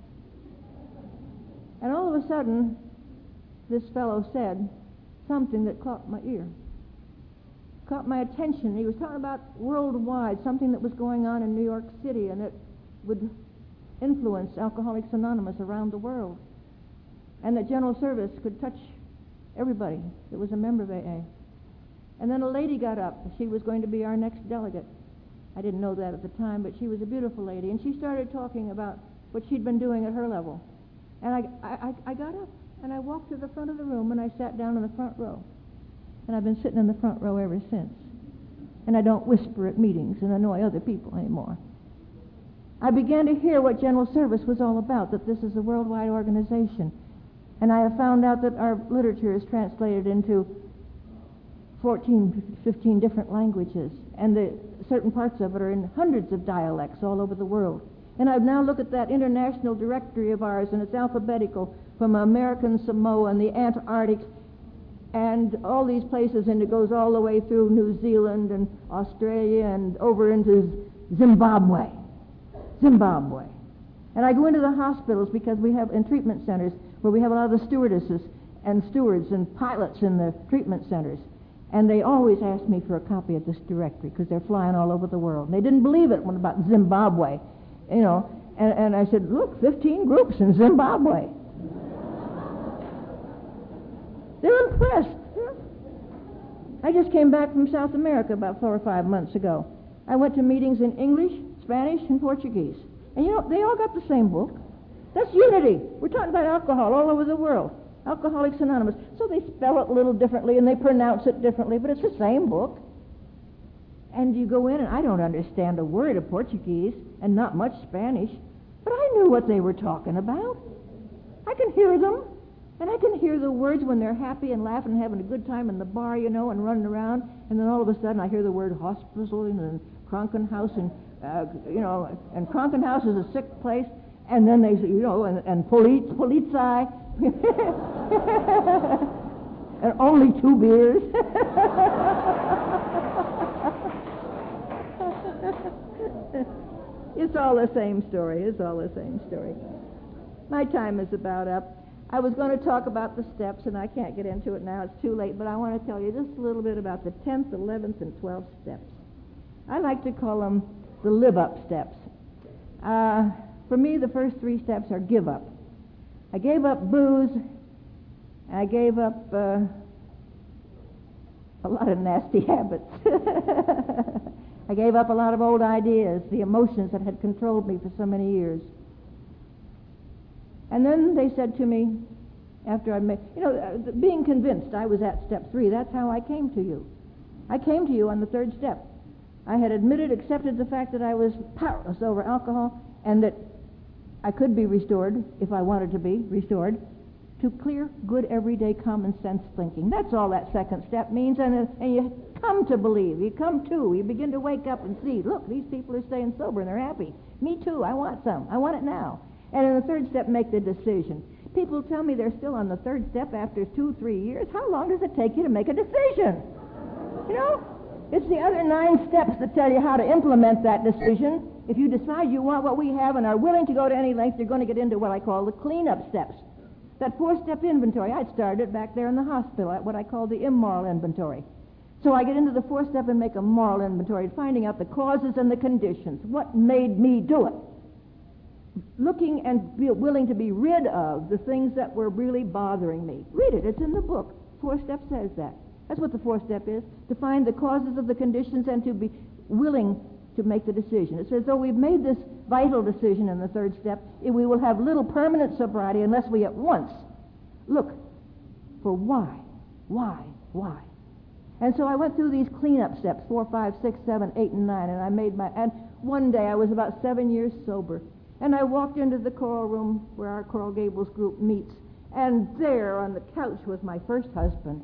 And all of a sudden, this fellow said something that caught my ear, caught my attention. He was talking about worldwide, something that was going on in New York City, and it would influence Alcoholics Anonymous around the world, and that General Service could touch everybody that was a member of A A. And then a lady got up. She was going to be our next delegate. I didn't know that at the time, but she was a beautiful lady, and she started talking about what she'd been doing at her level. And I, I, I got up, and I walked to the front of the room, and I sat down in the front row. And I've been sitting in the front row ever since. And I don't whisper at meetings and annoy other people anymore. I began to hear what General Service was all about, that this is a worldwide organization. And I have found out that our literature is translated into fourteen, fifteen different languages, and the certain parts of it are in hundreds of dialects all over the world. And I've now looked at that international directory of ours, and it's alphabetical from American Samoa and the Antarctic and all these places, and it goes all the way through New Zealand and Australia and over into Zimbabwe. Zimbabwe. And I go into the hospitals, because we have, in treatment centers, where we have a lot of the stewardesses and stewards and pilots in the treatment centers. And they always ask me for a copy of this directory, because they're flying all over the world. And they didn't believe it when about Zimbabwe, you know. And, and I said, look, fifteen groups in Zimbabwe. They're impressed. I just came back from South America about four or five months ago. I went to meetings in English, Spanish, and Portuguese. And you know, they all got the same book. That's unity. We're talking about alcohol all over the world. Alcoholics Anonymous. So they spell it a little differently and they pronounce it differently, but it's the same book. And you go in, and I don't understand a word of Portuguese and not much Spanish, but I knew what they were talking about. I can hear them, and I can hear the words when they're happy and laughing and having a good time in the bar, you know, and running around, and then all of a sudden I hear the word hospital and Krankenhaus, and, uh, you know, and Krankenhaus is a sick place, And then they say, you know, and, and police, polizei, and only two beers. It's all the same story. It's all the same story. My time is about up. I was going to talk about the steps, and I can't get into it now. It's too late, but I want to tell you just a little bit about the tenth, eleventh, and twelfth steps. I like to call them the live-up steps. Uh, for me, the first three steps are give up. I gave up booze. I gave up uh, a lot of nasty habits. I gave up a lot of old ideas, the emotions that had controlled me for so many years. And then they said to me, after I made, you know, uh, being convinced I was at step three, that's how I came to you. I came to you on the third step. I had admitted, accepted the fact that I was powerless over alcohol and that I could be restored, if I wanted to be restored, to clear, good, everyday, common sense thinking. That's all that second step means, and, uh, and you come to believe. You come to. You begin to wake up and see, look, these people are staying sober and they're happy. Me too. I want some. I want it now. And in the third step, make the decision. People tell me they're still on the third step after two, three years. How long does it take you to make a decision? You know? It's the other nine steps that tell you how to implement that decision. If you decide you want what we have and are willing to go to any length, you're going to get into what I call the cleanup steps. That four-step inventory, I started back there in the hospital at what I call the immoral inventory. So I get into the four-step and make a moral inventory, finding out the causes and the conditions. What made me do it? Looking and be willing to be rid of the things that were really bothering me. Read it. It's in the book. Four Step says that. That's what the fourth step is, to find the causes of the conditions and to be willing to make the decision. It says, though we've made this vital decision in the third step, we will have little permanent sobriety unless we at once look for why, why, why. And so I went through these cleanup steps, four, five, six, seven, eight, and nine, and I made my, and one day I was about seven years sober, and I walked into the choral room where our Coral Gables group meets, and there on the couch was my first husband.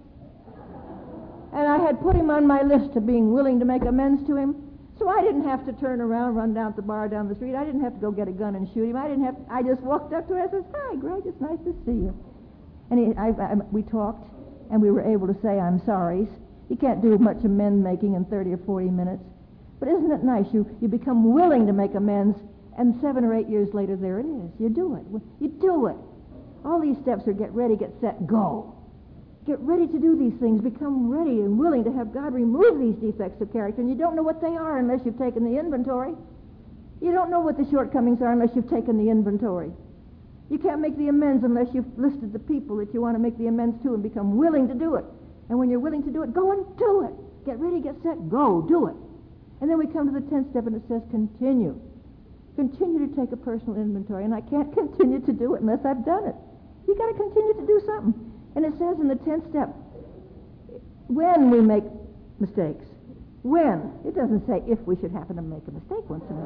And I had put him on my list of being willing to make amends to him. So I didn't have to turn around, run down to the bar down the street. I didn't have to go get a gun and shoot him. I didn't have to, I just walked up to him and said, hi, Greg, it's nice to see you. And he, I, I, we talked, and we were able to say I'm sorry's. You can't do much amend making in thirty or forty minutes. But isn't it nice? You, you become willing to make amends, and seven or eight years later, there it is. You do it. You do it. All these steps are get ready, get set, go. Get ready to do these things. Become ready and willing to have God remove these defects of character. And you don't know what they are unless you've taken the inventory. You don't know what the shortcomings are unless you've taken the inventory. You can't make the amends unless you've listed the people that you want to make the amends to and become willing to do it. And when you're willing to do it, go and do it. Get ready, get set, go, do it. And then we come to the tenth step and it says continue. Continue to take a personal inventory. And I can't continue to do it unless I've done it. You got to continue to do something. And it says in the tenth step, when we make mistakes, when. It doesn't say if we should happen to make a mistake once in a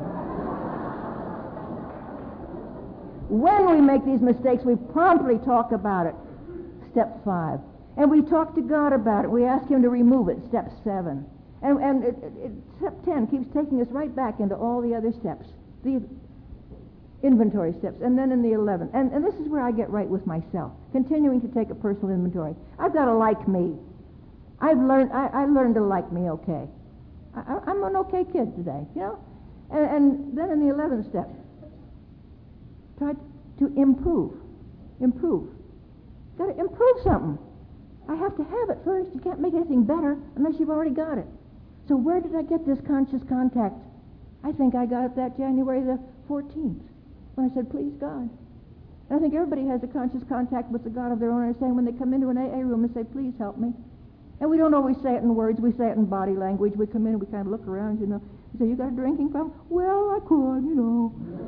while. When we make these mistakes, we promptly talk about it. Step five. And we talk to God about it. We ask him to remove it. Step seven. And, and it, it, it, step ten keeps taking us right back into all the other steps. The inventory steps, and then in the eleventh. And, and this is where I get right with myself, continuing to take a personal inventory. I've got to like me. I've learned, I, I learned to like me okay. I, I'm an okay kid today, you know? And, and then in the eleventh step, try to improve. Improve. Got to improve something. I have to have it first. You can't make anything better unless you've already got it. So where did I get this conscious contact? I think I got it that January the fourteenth. When I said, please, God. And I think everybody has a conscious contact with the God of their own understanding when they come into an A A room and say, please help me. And we don't always say it in words. We say it in body language. We come in and we kind of look around, you know. We say, you got a drinking problem? Well, I could, you know.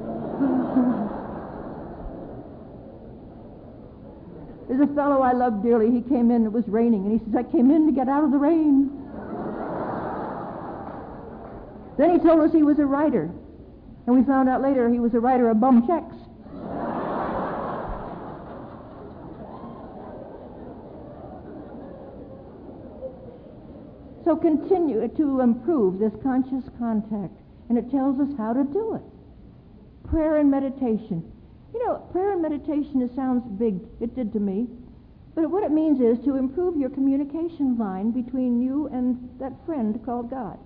There's a fellow I love dearly. He came in, it was raining, and he says, I came in to get out of the rain. Then he told us he was a writer. And we found out later he was a writer of bum checks. So continue to improve this conscious contact. And it tells us how to do it. Prayer and meditation. You know, prayer and meditation, it sounds big. It did to me. But what it means is to improve your communication line between you and that friend called God.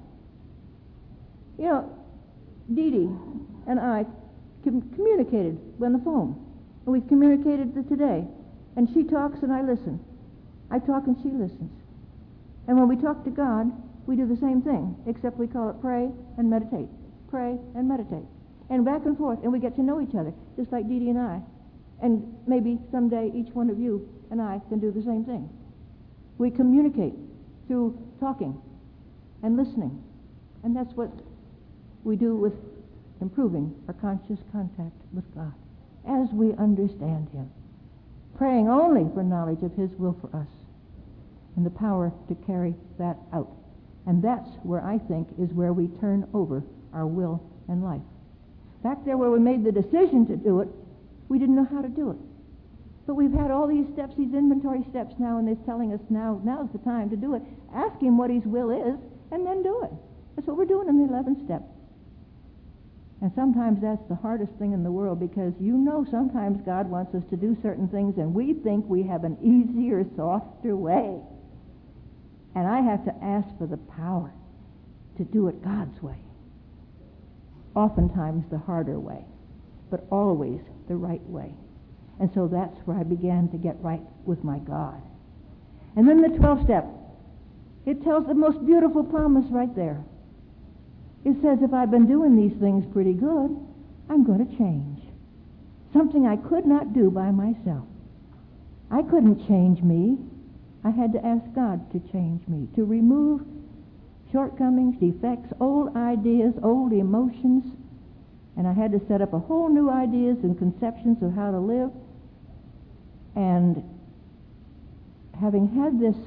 You know, Dee Dee and I com- communicated on the phone. And we've communicated today. And she talks and I listen. I talk and she listens. And when we talk to God, we do the same thing, except we call it pray and meditate. Pray and meditate. And back and forth, and we get to know each other, just like Dee Dee and I. And maybe someday each one of you and I can do the same thing. We communicate through talking and listening. And that's what we do with improving our conscious contact with God as we understand Him. Praying only for knowledge of His will for us and the power to carry that out. And that's where I think is where we turn over our will and life. Back there where we made the decision to do it, we didn't know how to do it. But we've had all these steps, these inventory steps now, and they're telling us now, now's the time to do it. Ask Him what His will is, and then do it. That's what we're doing in the eleventh step. And sometimes that's the hardest thing in the world, because you know sometimes God wants us to do certain things, and we think we have an easier, softer way. And I have to ask for the power to do it God's way. Oftentimes the harder way, but always the right way. And so that's where I began to get right with my God. And then the twelfth step, it tells the most beautiful promise right there. It says, if I've been doing these things pretty good, I'm going to change. Something I could not do by myself. I couldn't change me. I had to ask God to change me, to remove shortcomings, defects, old ideas, old emotions, and I had to set up a whole new ideas and conceptions of how to live. And having had this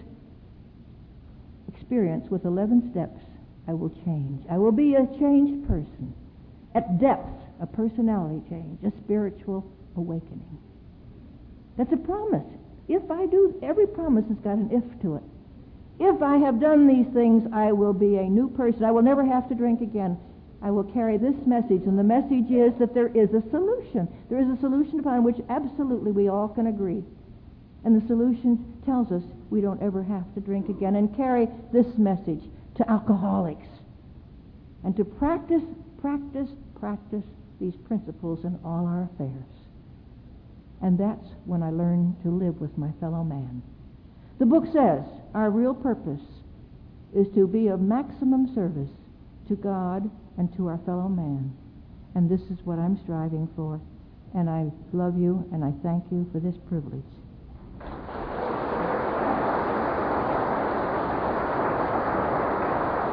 experience with eleven steps, I will change. I will be a changed person. At depth, a personality change, a spiritual awakening. That's a promise. If I do, every promise has got an if to it. If I have done these things, I will be a new person. I will never have to drink again. I will carry this message, and the message is that there is a solution. There is a solution upon which absolutely we all can agree. And the solution tells us we don't ever have to drink again, and carry this message to alcoholics. And to practice, practice, practice these principles in all our affairs. And that's when I learned to live with my fellow man. The book says our real purpose is to be of maximum service to God and to our fellow man. And this is what I'm striving for. And I love you and I thank you for this privilege.